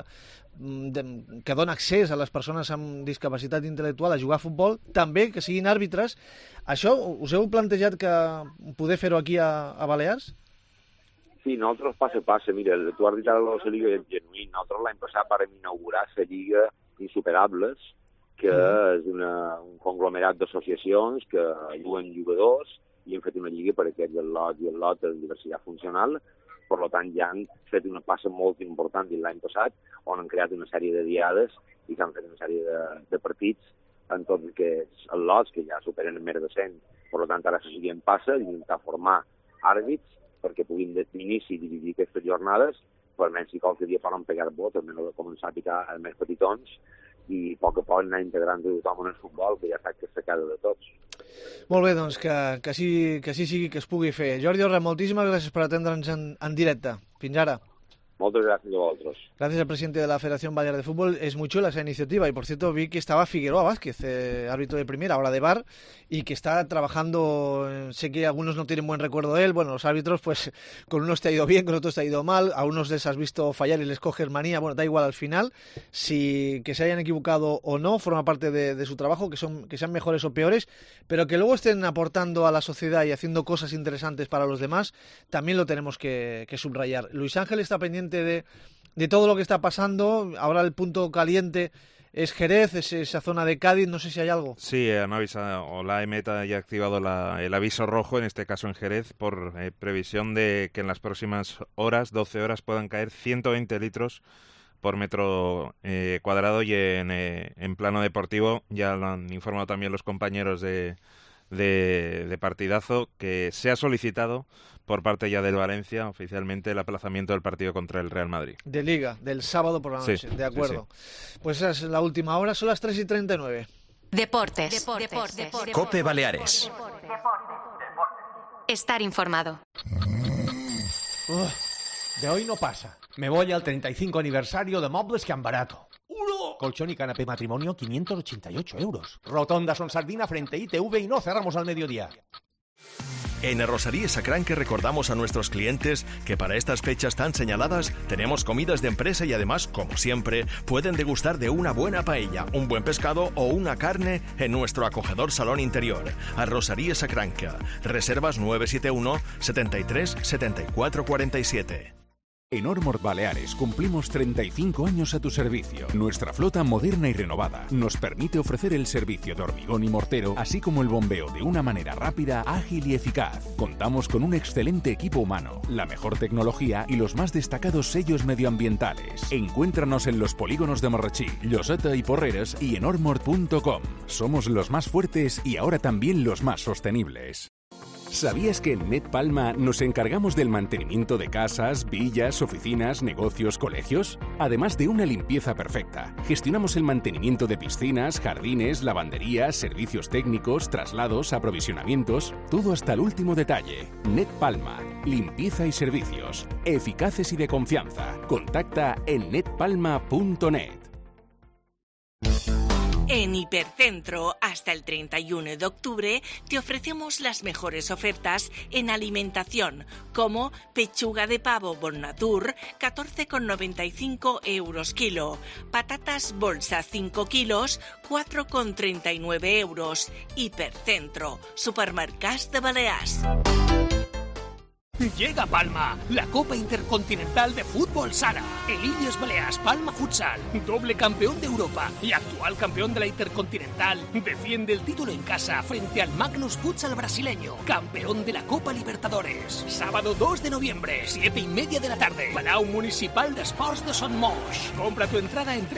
dona accés a les persones amb discapacitat intel·lectual a jugar a futbol, també que siguin àrbitres. Això us heu plantejat que poder fer-ho aquí a Balears? Sí, nosaltres passe a passe. Mira, tu has dit ara la Lliga genuïn. Nosaltres l'any passat vam inaugurar la Lliga Insuperables, que és un conglomerat d'associacions que juguen jugadors i hem fet una lliga per aquest el lot i el lot de diversitat funcional. Per tant, ja han fet una passa molt important l'any passat, on han creat una sèrie de diades i s'han fet una sèrie de partits en tots aquests lots, que ja superen més de 100. Per tant, ara la següent passa d'intentar formar àrbits perquè puguin d'inici dividir aquestes jornades, per almenys si qualque dia poden pegar vot, almenys de començar a picar els més petitons, i a poc anar integrant tothom en el futbol, que ja sap que és la casa de tots. Molt bé, doncs que sí sigui que es pugui fer. Jordi Orra, moltíssimes gràcies per atendre'ns en directe. Fins ara. Muchas gracias a vosotros. Gracias al presidente de la Federación Balear de Fútbol. Es muy chula esa iniciativa y, por cierto, vi que estaba Figueroa Vázquez, árbitro de primera, ahora de VAR, y que está trabajando. Sé que algunos no tienen buen recuerdo de él. Bueno, los árbitros, pues con unos te ha ido bien, con otros te ha ido mal, a unos les has visto fallar y les coges manía. Bueno, da igual al final. Si que se hayan equivocado o no, forma parte de su trabajo, que sean mejores o peores, pero que luego estén aportando a la sociedad y haciendo cosas interesantes para los demás, también lo tenemos que subrayar. Luis Ángel está pendiente de todo lo que está pasando. Ahora el punto caliente es Jerez, es esa zona de Cádiz, no sé si hay algo. Sí, han avisado, o la EMETA ya ha activado el aviso rojo, en este caso en Jerez, por previsión de que en las próximas horas, 12 horas, puedan caer 120 litros por metro cuadrado, y en plano deportivo ya lo han informado también los compañeros de partidazo, que se ha solicitado por parte ya del Valencia oficialmente el aplazamiento del partido contra el Real Madrid. De Liga, del sábado por la noche, sí, de acuerdo. Sí. Pues esa es la última hora, son las 3:39. Deportes. COPE Baleares. Estar informado. De hoy no pasa. Me voy al 35 aniversario de Mobles que han barato. Colchón y canapé matrimonio, 588 euros. Rotonda Son Sardina frente a ITV y no cerramos al mediodía. En Arrosería Sacranque recordamos a nuestros clientes que para estas fechas tan señaladas tenemos comidas de empresa y además, como siempre, pueden degustar de una buena paella, un buen pescado o una carne en nuestro acogedor salón interior. Arrosería Sacranque. Reservas 971 73 74 47. En Ormord Baleares cumplimos 35 años a tu servicio. Nuestra flota moderna y renovada nos permite ofrecer el servicio de hormigón y mortero, así como el bombeo de una manera rápida, ágil y eficaz. Contamos con un excelente equipo humano, la mejor tecnología y los más destacados sellos medioambientales. Encuéntranos en los polígonos de Morrachí, Lloseta y Porreres y en ormord.com. Somos los más fuertes y ahora también los más sostenibles. ¿Sabías que en Net Palma nos encargamos del mantenimiento de casas, villas, oficinas, negocios, colegios? Además de una limpieza perfecta, gestionamos el mantenimiento de piscinas, jardines, lavanderías, servicios técnicos, traslados, aprovisionamientos, todo hasta el último detalle. Net Palma, limpieza y servicios, eficaces y de confianza. Contacta en netpalma.net. En Hipercentro, hasta el 31 de octubre, te ofrecemos las mejores ofertas en alimentación, como pechuga de pavo Bon Natur, 14,95 euros kilo, patatas bolsa 5 kilos, 4,39 euros. Hipercentro, supermercats de Balears. Llega a Palma, la Copa Intercontinental de Fútbol Sala. El Illes Balears Palma Futsal, doble campeón de Europa y actual campeón de la Intercontinental, defiende el título en casa frente al Magnus Futsal brasileño, campeón de la Copa Libertadores. Sábado 2 de noviembre, 7:30 de la tarde, Palau Municipal de Sports de Son Moix. Compra tu entrada en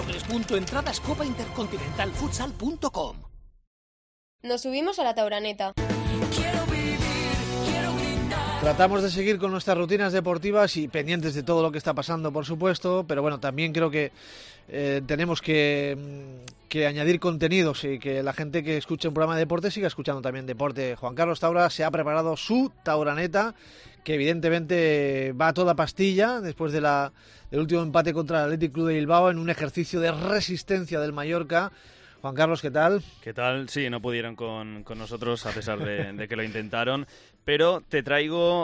www.entradascopaintercontinentalfutsal.com. Nos subimos a la tauraneta. Tratamos de seguir con nuestras rutinas deportivas y pendientes de todo lo que está pasando, por supuesto, pero bueno, también creo que tenemos que añadir contenidos y que la gente que escuche un programa de deporte siga escuchando también deporte. Juan Carlos Taura se ha preparado su tauraneta, que evidentemente va a toda pastilla después del último empate contra el Athletic Club de Bilbao en un ejercicio de resistencia del Mallorca. Juan Carlos, ¿qué tal? ¿Qué tal? Sí, no pudieron con nosotros a pesar de que lo intentaron, pero te traigo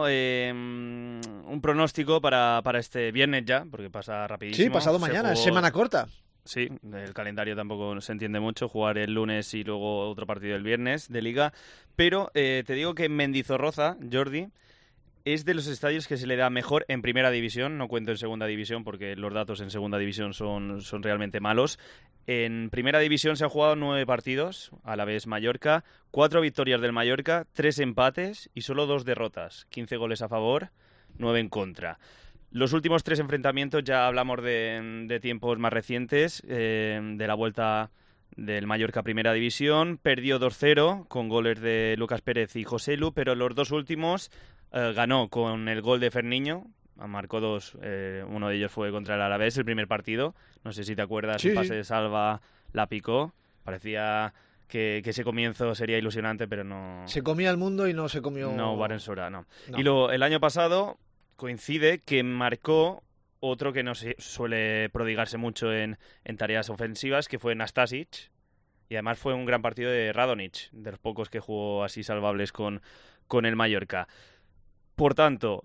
un pronóstico para este viernes ya, porque pasa rapidísimo. Sí, pasado mañana, es semana corta. Sí, el calendario tampoco se entiende mucho, jugar el lunes y luego otro partido el viernes de Liga, pero te digo que Mendizorroza, Jordi, es de los estadios que se le da mejor en primera división, no cuento en segunda división porque los datos en segunda división son realmente malos. En primera división se han jugado 9 partidos, Alavés Mallorca, 4 victorias del Mallorca, 3 empates y solo 2 derrotas, 15 goles a favor, 9 en contra. Los últimos 3 enfrentamientos ya hablamos de tiempos más recientes, de la vuelta del Mallorca Primera División, perdió 2-0 con goles de Lucas Pérez y Joselu, pero los 2 últimos ganó con el gol de Ferniño, marcó 2, uno de ellos fue contra el Alavés, el primer partido, no sé si te acuerdas, sí, el pase de Salva la picó, parecía que ese comienzo sería ilusionante, pero no... Se comía el mundo y no se comió... No, Barensora, no. Y luego, el año pasado coincide que marcó otro que no suele prodigarse mucho en tareas ofensivas, que fue Nastasic, y además fue un gran partido de Radonjic, de los pocos que jugó así salvables con el Mallorca. Por tanto,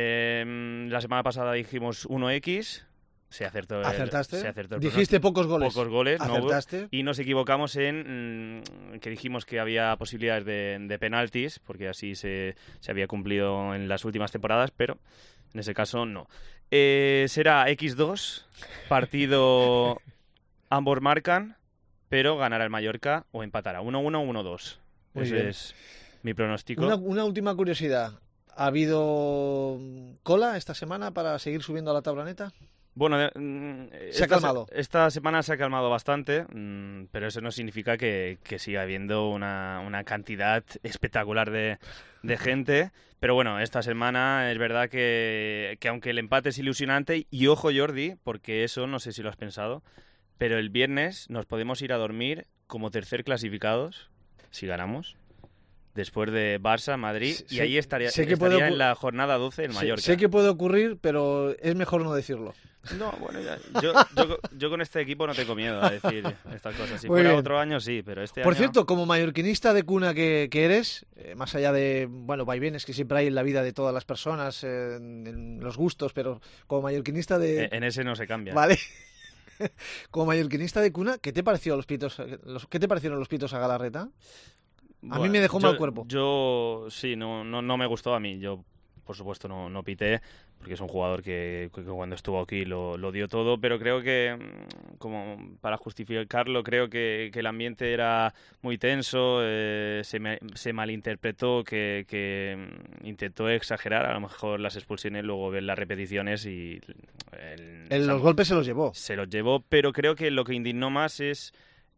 la semana pasada dijimos 1x, se acertó. ¿Acertaste? Se acertó el Dijiste pocos goles. Pocos goles, ¿acertaste? No, y nos equivocamos en que dijimos que había posibilidades de penaltis, porque así se había cumplido en las últimas temporadas, pero en ese caso no. Será X2, partido ambos marcan, pero ganará el Mallorca o empatará 1-1 o 1-2. Ese es mi pronóstico. Una última curiosidad. ¿Ha habido cola esta semana para seguir subiendo a la tauraneta? Bueno, ¿se ha calmado? Esta semana se ha calmado bastante, pero eso no significa que siga habiendo una cantidad espectacular de gente. Pero bueno, esta semana es verdad que aunque el empate es ilusionante, y ojo Jordi, porque eso no sé si lo has pensado, pero el viernes nos podemos ir a dormir como tercer clasificados, si ganamos, después de Barça, Madrid, y Sé- ahí estaría sé que puede en la jornada 12 el Mallorca. Sé que puede ocurrir, pero es mejor no decirlo. No, bueno, yo con este equipo no tengo miedo a decir estas cosas. Si Muy fuera bien. otro año, sí, pero este Por año... cierto, como mallorquinista de cuna que eres, más allá de, bueno, vaivenes que siempre hay en la vida de todas las personas, en los gustos, pero como mallorquinista de... En ese no se cambia. Vale. Como mallorquinista de cuna, ¿qué te parecieron los pitos a Galarreta? A mí Bueno, me dejó mal cuerpo. Yo sí, no me gustó a mí. Yo, por supuesto, no pité, porque es un jugador que cuando estuvo aquí lo dio todo, pero creo que, como para justificarlo, creo que el ambiente era muy tenso, se malinterpretó, que intentó exagerar, a lo mejor las expulsiones, luego ver las repeticiones y... Los golpes se los llevó. Se los llevó, pero creo que lo que indignó más es...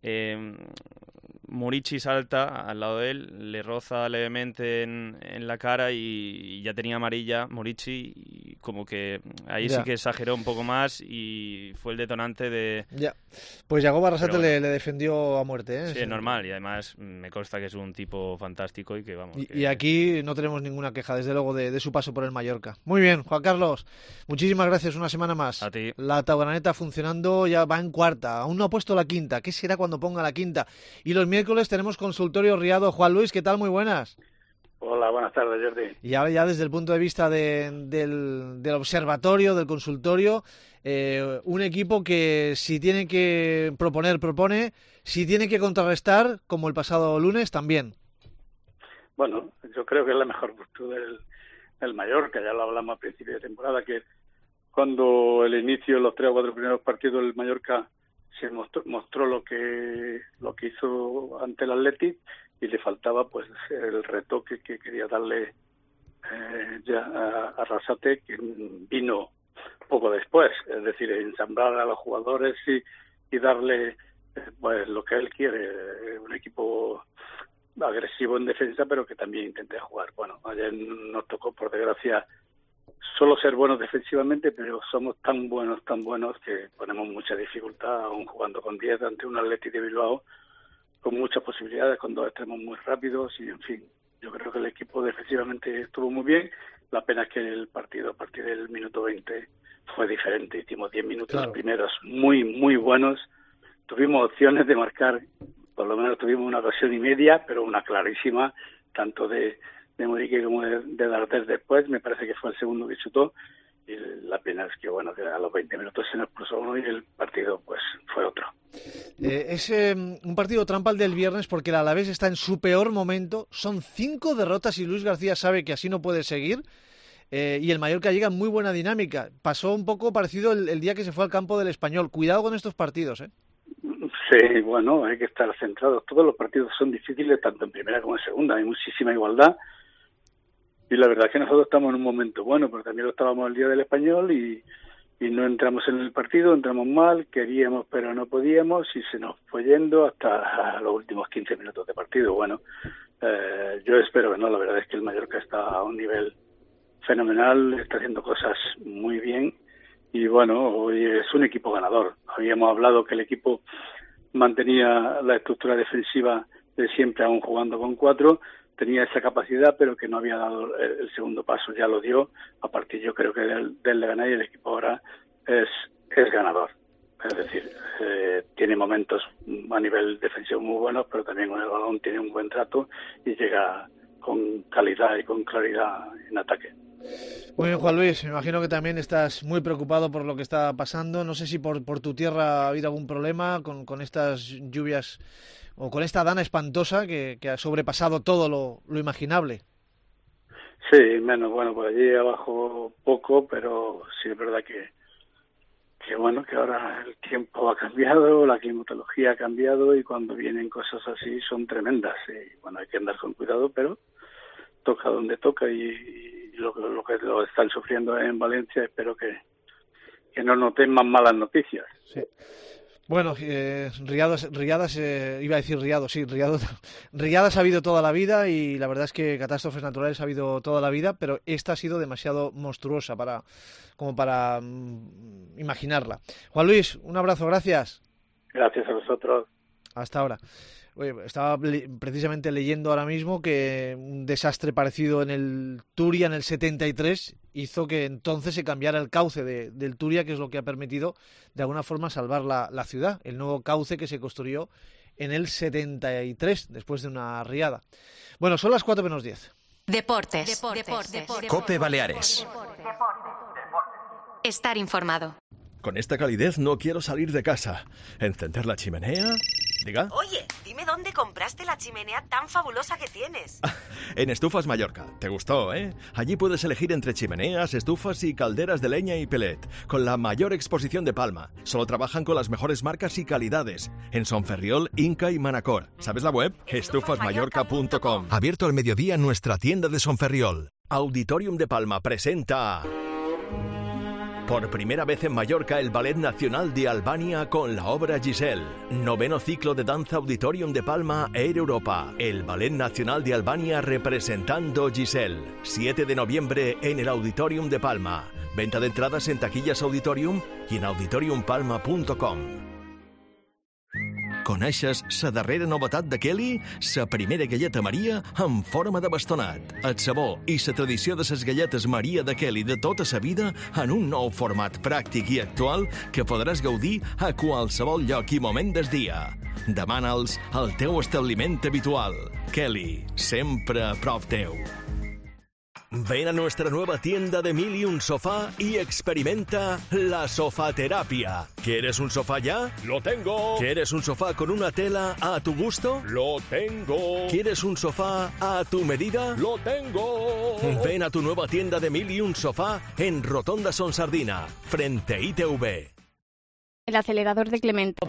Murici salta al lado de él, le roza levemente en la cara y ya tenía amarilla Murici, y como que ahí Ya. sí que exageró un poco más y fue el detonante de... Ya. Pues Yago Barrasate Pero bueno. le defendió a muerte, ¿eh? Sí, es normal, y además me consta que es un tipo fantástico y que vamos... Y aquí no tenemos ninguna queja, desde luego, de su paso por el Mallorca. Muy bien, Juan Carlos, muchísimas gracias una semana más. A ti. La Tauraneta funcionando, ya va en cuarta, aún no ha puesto la quinta. ¿Qué será cuando ponga la quinta? Y los miércoles tenemos consultorio Riado. Juan Luis, ¿qué tal? Muy buenas. Hola, buenas tardes, Jordi. Y ahora ya desde el punto de vista del observatorio, del consultorio, un equipo que si tiene que proponer, propone, si tiene que contrarrestar, como el pasado lunes, también. Bueno, yo creo que es la mejor virtud del Mallorca, ya lo hablamos a principio de temporada, que cuando el inicio, los 3 o 4 primeros partidos del Mallorca se mostró lo que hizo ante el Athletic, y le faltaba pues el retoque que quería darle ya a Arrasate, que vino poco después, es decir, ensamblar a los jugadores y darle pues lo que él quiere, un equipo agresivo en defensa, pero que también intente jugar. Bueno, ayer nos tocó, por desgracia, solo ser buenos defensivamente, pero somos tan buenos que ponemos mucha dificultad aún jugando con 10 ante un Athletic de Bilbao con muchas posibilidades, con 2 extremos muy rápidos, y en fin, yo creo que el equipo defensivamente estuvo muy bien. La pena es que el partido a partir del minuto 20 fue diferente. Hicimos 10 minutos Claro. los primeros muy, muy buenos. Tuvimos opciones de marcar, por lo menos tuvimos una ocasión y media, pero una clarísima, tanto de Muriqui como de Darder después. Me parece que fue el segundo que chutó. Y la pena es que, bueno, que a los 20 minutos se nos puso uno y el partido pues fue otro. Es un partido trampa el del viernes porque el Alavés está en su peor momento. Son 5 derrotas y Luis García sabe que así no puede seguir. Y el Mallorca llega en muy buena dinámica. Pasó un poco parecido el día que se fue al campo del Español. Cuidado con estos partidos, ¿eh? Sí, bueno, hay que estar centrados. Todos los partidos son difíciles, tanto en primera como en segunda. Hay muchísima igualdad. Y la verdad es que nosotros estamos en un momento bueno, pero también lo estábamos el día del Español y no entramos en el partido, entramos mal, queríamos pero no podíamos y se nos fue yendo hasta los últimos 15 minutos de partido. Bueno, yo espero que no, la verdad es que el Mallorca está a un nivel fenomenal, está haciendo cosas muy bien y bueno, hoy es un equipo ganador. Habíamos hablado que el equipo mantenía la estructura defensiva de siempre, aún jugando con 4, tenía esa capacidad, pero que no había dado el segundo paso, ya lo dio. A partir, yo creo que del de ganar, y el equipo ahora es ganador. Es decir, tiene momentos a nivel defensivo muy buenos, pero también con el balón tiene un buen trato y llega con calidad y con claridad en ataque. Muy bien, Juan Luis, me imagino que también estás muy preocupado por lo que está pasando. No sé si por tu tierra ha habido algún problema con estas lluvias o con esta dana espantosa que ha sobrepasado todo lo imaginable. Sí, menos, bueno, por allí abajo poco, pero sí es verdad que bueno, que ahora el tiempo ha cambiado, la climatología ha cambiado y cuando vienen cosas así son tremendas. Y bueno, hay que andar con cuidado, pero toca donde toca y lo que lo están sufriendo en Valencia, espero que no noten más malas noticias. Sí. Bueno, riadas iba a decir riados, sí, riadas ha habido toda la vida y la verdad es que catástrofes naturales ha habido toda la vida, pero esta ha sido demasiado monstruosa como para imaginarla. Juan Luis, un abrazo, gracias. Gracias a vosotros. Hasta ahora. Estaba precisamente leyendo ahora mismo que un desastre parecido en el Turia en el 73 hizo que entonces se cambiara el cauce del Turia, que es lo que ha permitido de alguna forma salvar la ciudad, el nuevo cauce que se construyó en el 73 después de una riada. Bueno, son las 4:10. Deportes. COPE Baleares. Estar informado. Con esta calidez no quiero salir de casa. ¿Encender la chimenea? Diga. Oye, dime dónde compraste la chimenea tan fabulosa que tienes. En Estufas Mallorca. Te gustó, ¿eh? Allí puedes elegir entre chimeneas, estufas y calderas de leña y pellet, con la mayor exposición de Palma. Solo trabajan con las mejores marcas y calidades. En Son Ferriol, Inca y Manacor. ¿Sabes la web? estufasmallorca.com. Abierto al mediodía en nuestra tienda de Son Ferriol. Auditorium de Palma presenta... Por primera vez en Mallorca, el Ballet Nacional de Albania con la obra Giselle. 9º ciclo de danza Auditorium de Palma Air Europa. El Ballet Nacional de Albania representando Giselle. 7 de noviembre en el Auditorium de Palma. Venta de entradas en taquillas Auditorium i en auditoriumpalma.com. Coneixes la darrera novetat de Kelly? La primera galleta Maria en forma de bastonat. El sabor i la tradició de les galletes Maria de Kelly de tota la vida en un nou format pràctic i actual que podràs gaudir a qualsevol lloc i moment del dia. Demana'ls al teu establiment habitual. Kelly, sempre a prop teu. Ven a nuestra nueva tienda de 1001 Sofá y experimenta la sofaterapia. ¿Quieres un sofá ya? ¡Lo tengo! ¿Quieres un sofá con una tela a tu gusto? ¡Lo tengo! ¿Quieres un sofá a tu medida? ¡Lo tengo! Ven a tu nueva tienda de 1001 Sofá en Rotonda Son Sardina, frente a ITV. El acelerador de Clemente.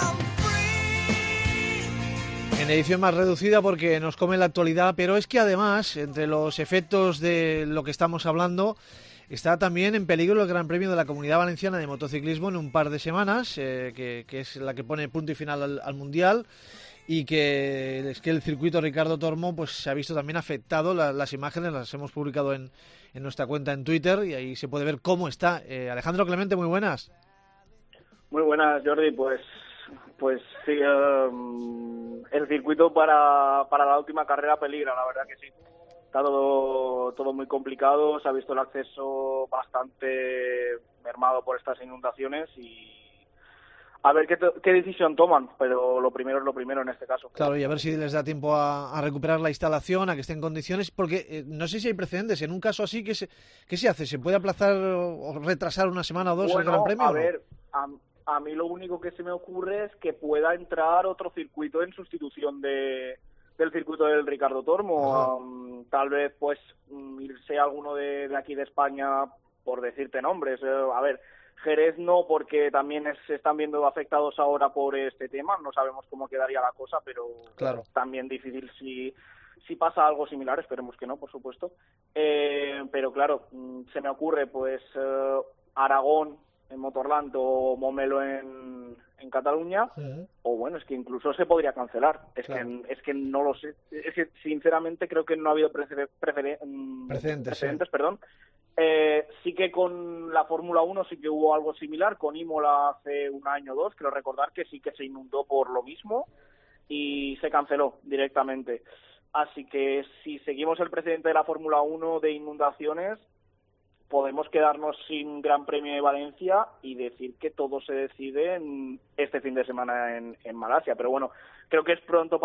En edición más reducida porque nos come la actualidad, pero es que además, entre los efectos de lo que estamos hablando, está también en peligro el Gran Premio de la Comunidad Valenciana de Motociclismo en un par de semanas, que es la que pone punto y final al Mundial, y que es que el circuito Ricardo Tormo pues se ha visto también afectado. Las imágenes las hemos publicado en nuestra cuenta en Twitter y ahí se puede ver cómo está. Alejandro Clemente, muy buenas. Muy buenas, Jordi. Pues sí, el circuito para la última carrera peligra, la verdad que sí. Está todo muy complicado, se ha visto el acceso bastante mermado por estas inundaciones y a ver qué decisión toman, pero lo primero es lo primero en este caso. Claro, y a ver si les da tiempo a recuperar la instalación, a que esté en condiciones, porque no sé si hay precedentes. En un caso así, ¿qué se hace? ¿Se puede aplazar o retrasar una semana o dos el Gran Premio? A ver, a mí lo único que se me ocurre es que pueda entrar otro circuito en sustitución del circuito del Ricardo Tormo. Tal vez pues irse alguno de aquí de España, por decirte nombres. A ver, Jerez no, porque también se están viendo afectados ahora por este tema. No sabemos cómo quedaría la cosa, pero claro, también difícil si pasa algo similar. Esperemos que no, por supuesto. Pero claro, se me ocurre pues Aragón en Motorland o Momelo en Cataluña, o bueno, es que incluso se podría cancelar. Es que no lo sé. Es que sinceramente creo que no ha habido precedentes, perdón. Sí que con la Fórmula 1 sí que hubo algo similar, con Imola hace un año o dos, creo recordar que sí que se inundó por lo mismo y se canceló directamente. Así que si seguimos el precedente de la Fórmula 1 de inundaciones, podemos quedarnos sin Gran Premio de Valencia y decir que todo se decide este fin de semana en Malasia. Pero bueno, creo que es pronto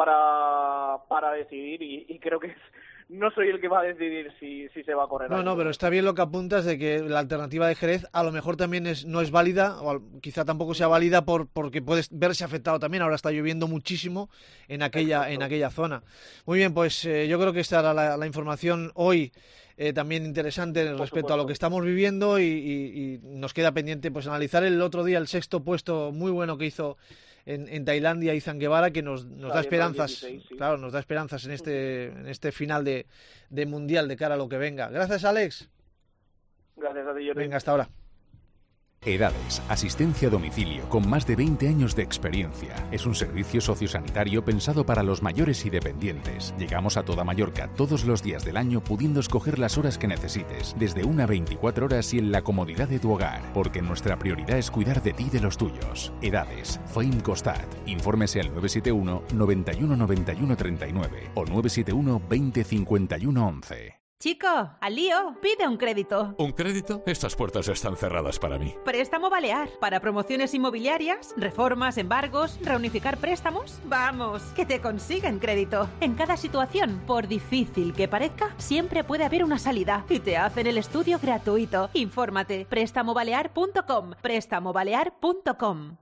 para decidir y creo que no soy el que va a decidir si se va a correr. No, pero está bien lo que apuntas de que la alternativa de Jerez a lo mejor también no es válida, o quizá tampoco sea válida porque puede verse afectado también. Ahora está lloviendo muchísimo en aquella zona. Muy bien, pues yo creo que esta era la información hoy. También interesante respecto a lo que estamos viviendo y nos queda pendiente pues analizar el otro día el sexto puesto muy bueno que hizo en Tailandia Izan Guevara, que nos da esperanzas, 16, sí. Claro, nos da esperanzas en este final de mundial de cara a lo que venga. Gracias, Alex. Gracias a ti, Jordi. Venga, hasta ahora. Edades, asistencia a domicilio con más de 20 años de experiencia. Es un servicio sociosanitario pensado para los mayores y dependientes. Llegamos a toda Mallorca todos los días del año, pudiendo escoger las horas que necesites, desde 1 a 24 horas y en la comodidad de tu hogar, porque nuestra prioridad es cuidar de ti y de los tuyos. Edades, Feim Costat. Infórmese al 971 91 91 39 o 971 20 51 11. Chico, al lío, pide un crédito. ¿Un crédito? Estas puertas están cerradas para mí. Préstamo Balear, para promociones inmobiliarias, reformas, embargos, reunificar préstamos. Vamos, que te consiguen crédito. En cada situación, por difícil que parezca, siempre puede haber una salida. Y te hacen el estudio gratuito. Infórmate, prestamobalear.com, prestamobalear.com.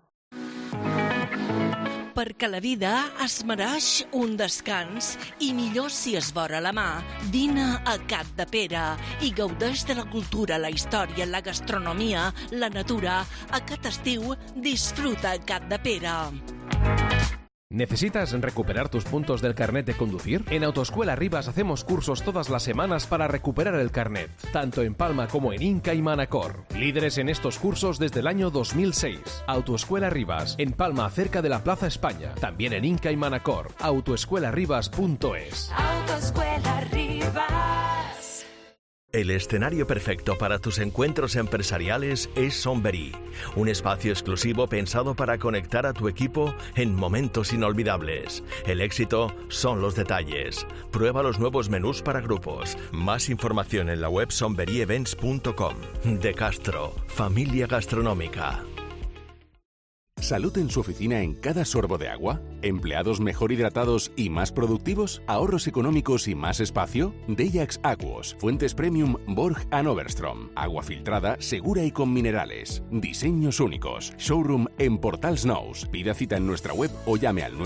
Perquè la vida es mereix un descans i millor si es vora la mà. Vine a Capdepera i gaudeix de la cultura, la història, la gastronomia, la natura. Aquest estiu disfruta Capdepera. ¿Necesitas recuperar tus puntos del carnet de conducir? En Autoescuela Rivas hacemos cursos todas las semanas para recuperar el carnet, tanto en Palma como en Inca y Manacor. Líderes en estos cursos desde el año 2006. Autoescuela Rivas, en Palma, cerca de la Plaza España. También en Inca y Manacor. Autoescuelarivas.es. Autoescuela Rivas. El escenario perfecto para tus encuentros empresariales es Somberí, un espacio exclusivo pensado para conectar a tu equipo en momentos inolvidables. El éxito son los detalles. Prueba los nuevos menús para grupos. Más información en la web somberyevents.com. De Castro, familia gastronómica. ¿Salud en su oficina en cada sorbo de agua? ¿Empleados mejor hidratados y más productivos? ¿Ahorros económicos y más espacio? Deyax Aquos, fuentes premium Borg & Overstrom. Agua filtrada, segura y con minerales. Diseños únicos. Showroom en Portals Nous. Pida cita en nuestra web o llame al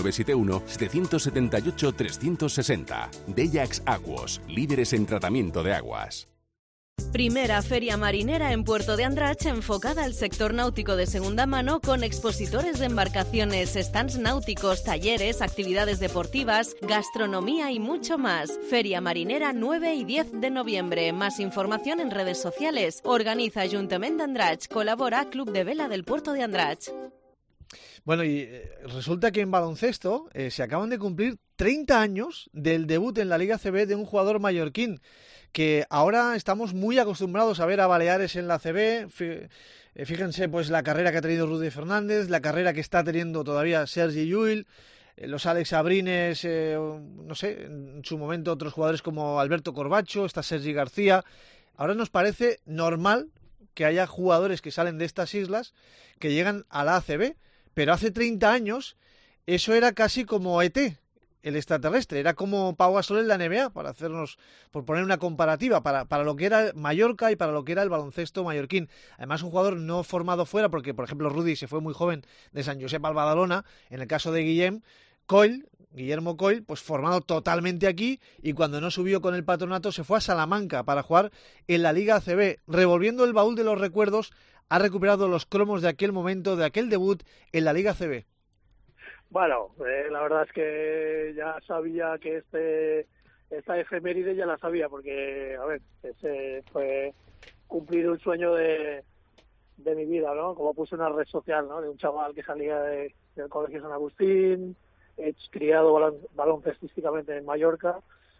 971-778-360. Deyax Aquos, líderes en tratamiento de aguas. Primera feria marinera en Puerto de Andratx enfocada al sector náutico de segunda mano con expositores de embarcaciones, stands náuticos, talleres, actividades deportivas, gastronomía y mucho más. Feria marinera 9 y 10 de noviembre. Más información en redes sociales. Organiza Ayuntamiento de Andratx. Colabora Club de Vela del Puerto de Andratx. Bueno, y resulta que en baloncesto se acaban de cumplir 30 años del debut en la Liga ACB de un jugador mallorquín, que ahora estamos muy acostumbrados a ver a Baleares en la ACB. Fíjense pues la carrera que ha tenido Rudy Fernández, la carrera que está teniendo todavía Sergi Llull, los Alex Abrines, no sé, en su momento otros jugadores como Alberto Corbacho, está Sergi García. Ahora nos parece normal que haya jugadores que salen de estas islas que llegan a la ACB, pero hace 30 años eso era casi como ET, el extraterrestre, era como Pau Gasol en la NBA, por poner una comparativa, para lo que era Mallorca y para lo que era el baloncesto mallorquín. Además, un jugador no formado fuera, porque por ejemplo Rudy se fue muy joven de San Josep al Badalona. En el caso de Guillermo Coll, pues formado totalmente aquí, y cuando no subió con el Patronato se fue a Salamanca para jugar en la Liga ACB. Revolviendo el baúl de los recuerdos, ha recuperado los cromos de aquel momento, de aquel debut en la Liga ACB. Bueno, la verdad es que ya sabía que esta efeméride ya la sabía, porque, a ver, ese fue cumplir un sueño de mi vida, ¿no? Como puse una red social, ¿no? De un chaval que salía del Colegio San Agustín, criado baloncestísticamente en Mallorca,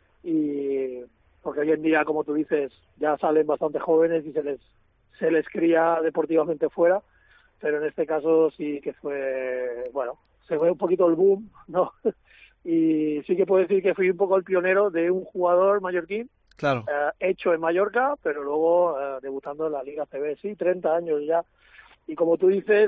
y porque hoy en día, como tú dices, ya salen bastante jóvenes y se les cría deportivamente fuera, pero en este caso sí que fue, bueno, se fue un poquito el boom, ¿no? Y sí que puedo decir que fui un poco el pionero de un jugador mallorquín, claro, hecho en Mallorca, pero luego debutando en la Liga ACB. Sí, 30 años ya. Y como tú dices,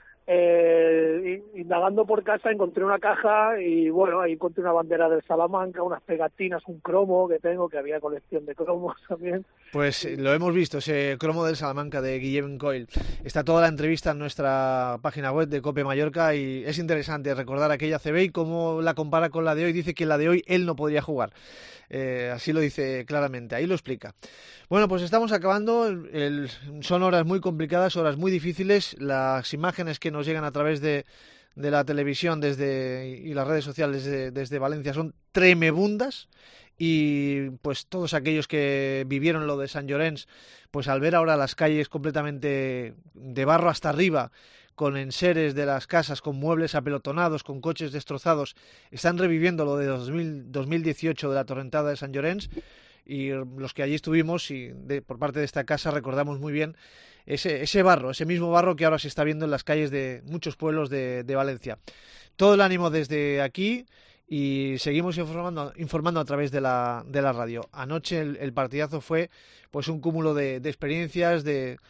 indagando por casa encontré una caja y bueno, ahí encontré una bandera del Salamanca, unas pegatinas, un cromo que tengo, que había colección de cromos también. Pues lo hemos visto, ese cromo del Salamanca de Guillem Coll. Está toda la entrevista en nuestra página web de Cope Mallorca y es interesante recordar aquella CB y cómo la compara con la de hoy. Dice que la de hoy él no podría jugar. Así lo dice claramente, ahí lo explica. Bueno, pues estamos acabando. Son horas muy complicadas, horas muy difíciles. Las imágenes que nos llegan a través de la televisión y las redes sociales desde Valencia son tremebundas y pues todos aquellos que vivieron lo de Sant Llorenç, pues al ver ahora las calles completamente de barro hasta arriba, con enseres de las casas, con muebles apelotonados, con coches destrozados, están reviviendo lo de 2018 de la torrentada de Sant Llorenç, y los que allí estuvimos y por parte de esta casa recordamos muy bien ese barro, ese mismo barro que ahora se está viendo en las calles de muchos pueblos de Valencia. Todo el ánimo desde aquí y seguimos informando a través de la radio. Anoche el partidazo fue pues un cúmulo de experiencias, de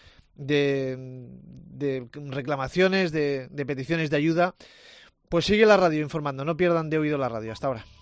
reclamaciones, de peticiones de ayuda. Pues sigue la radio informando, no pierdan de oído la radio. Hasta ahora.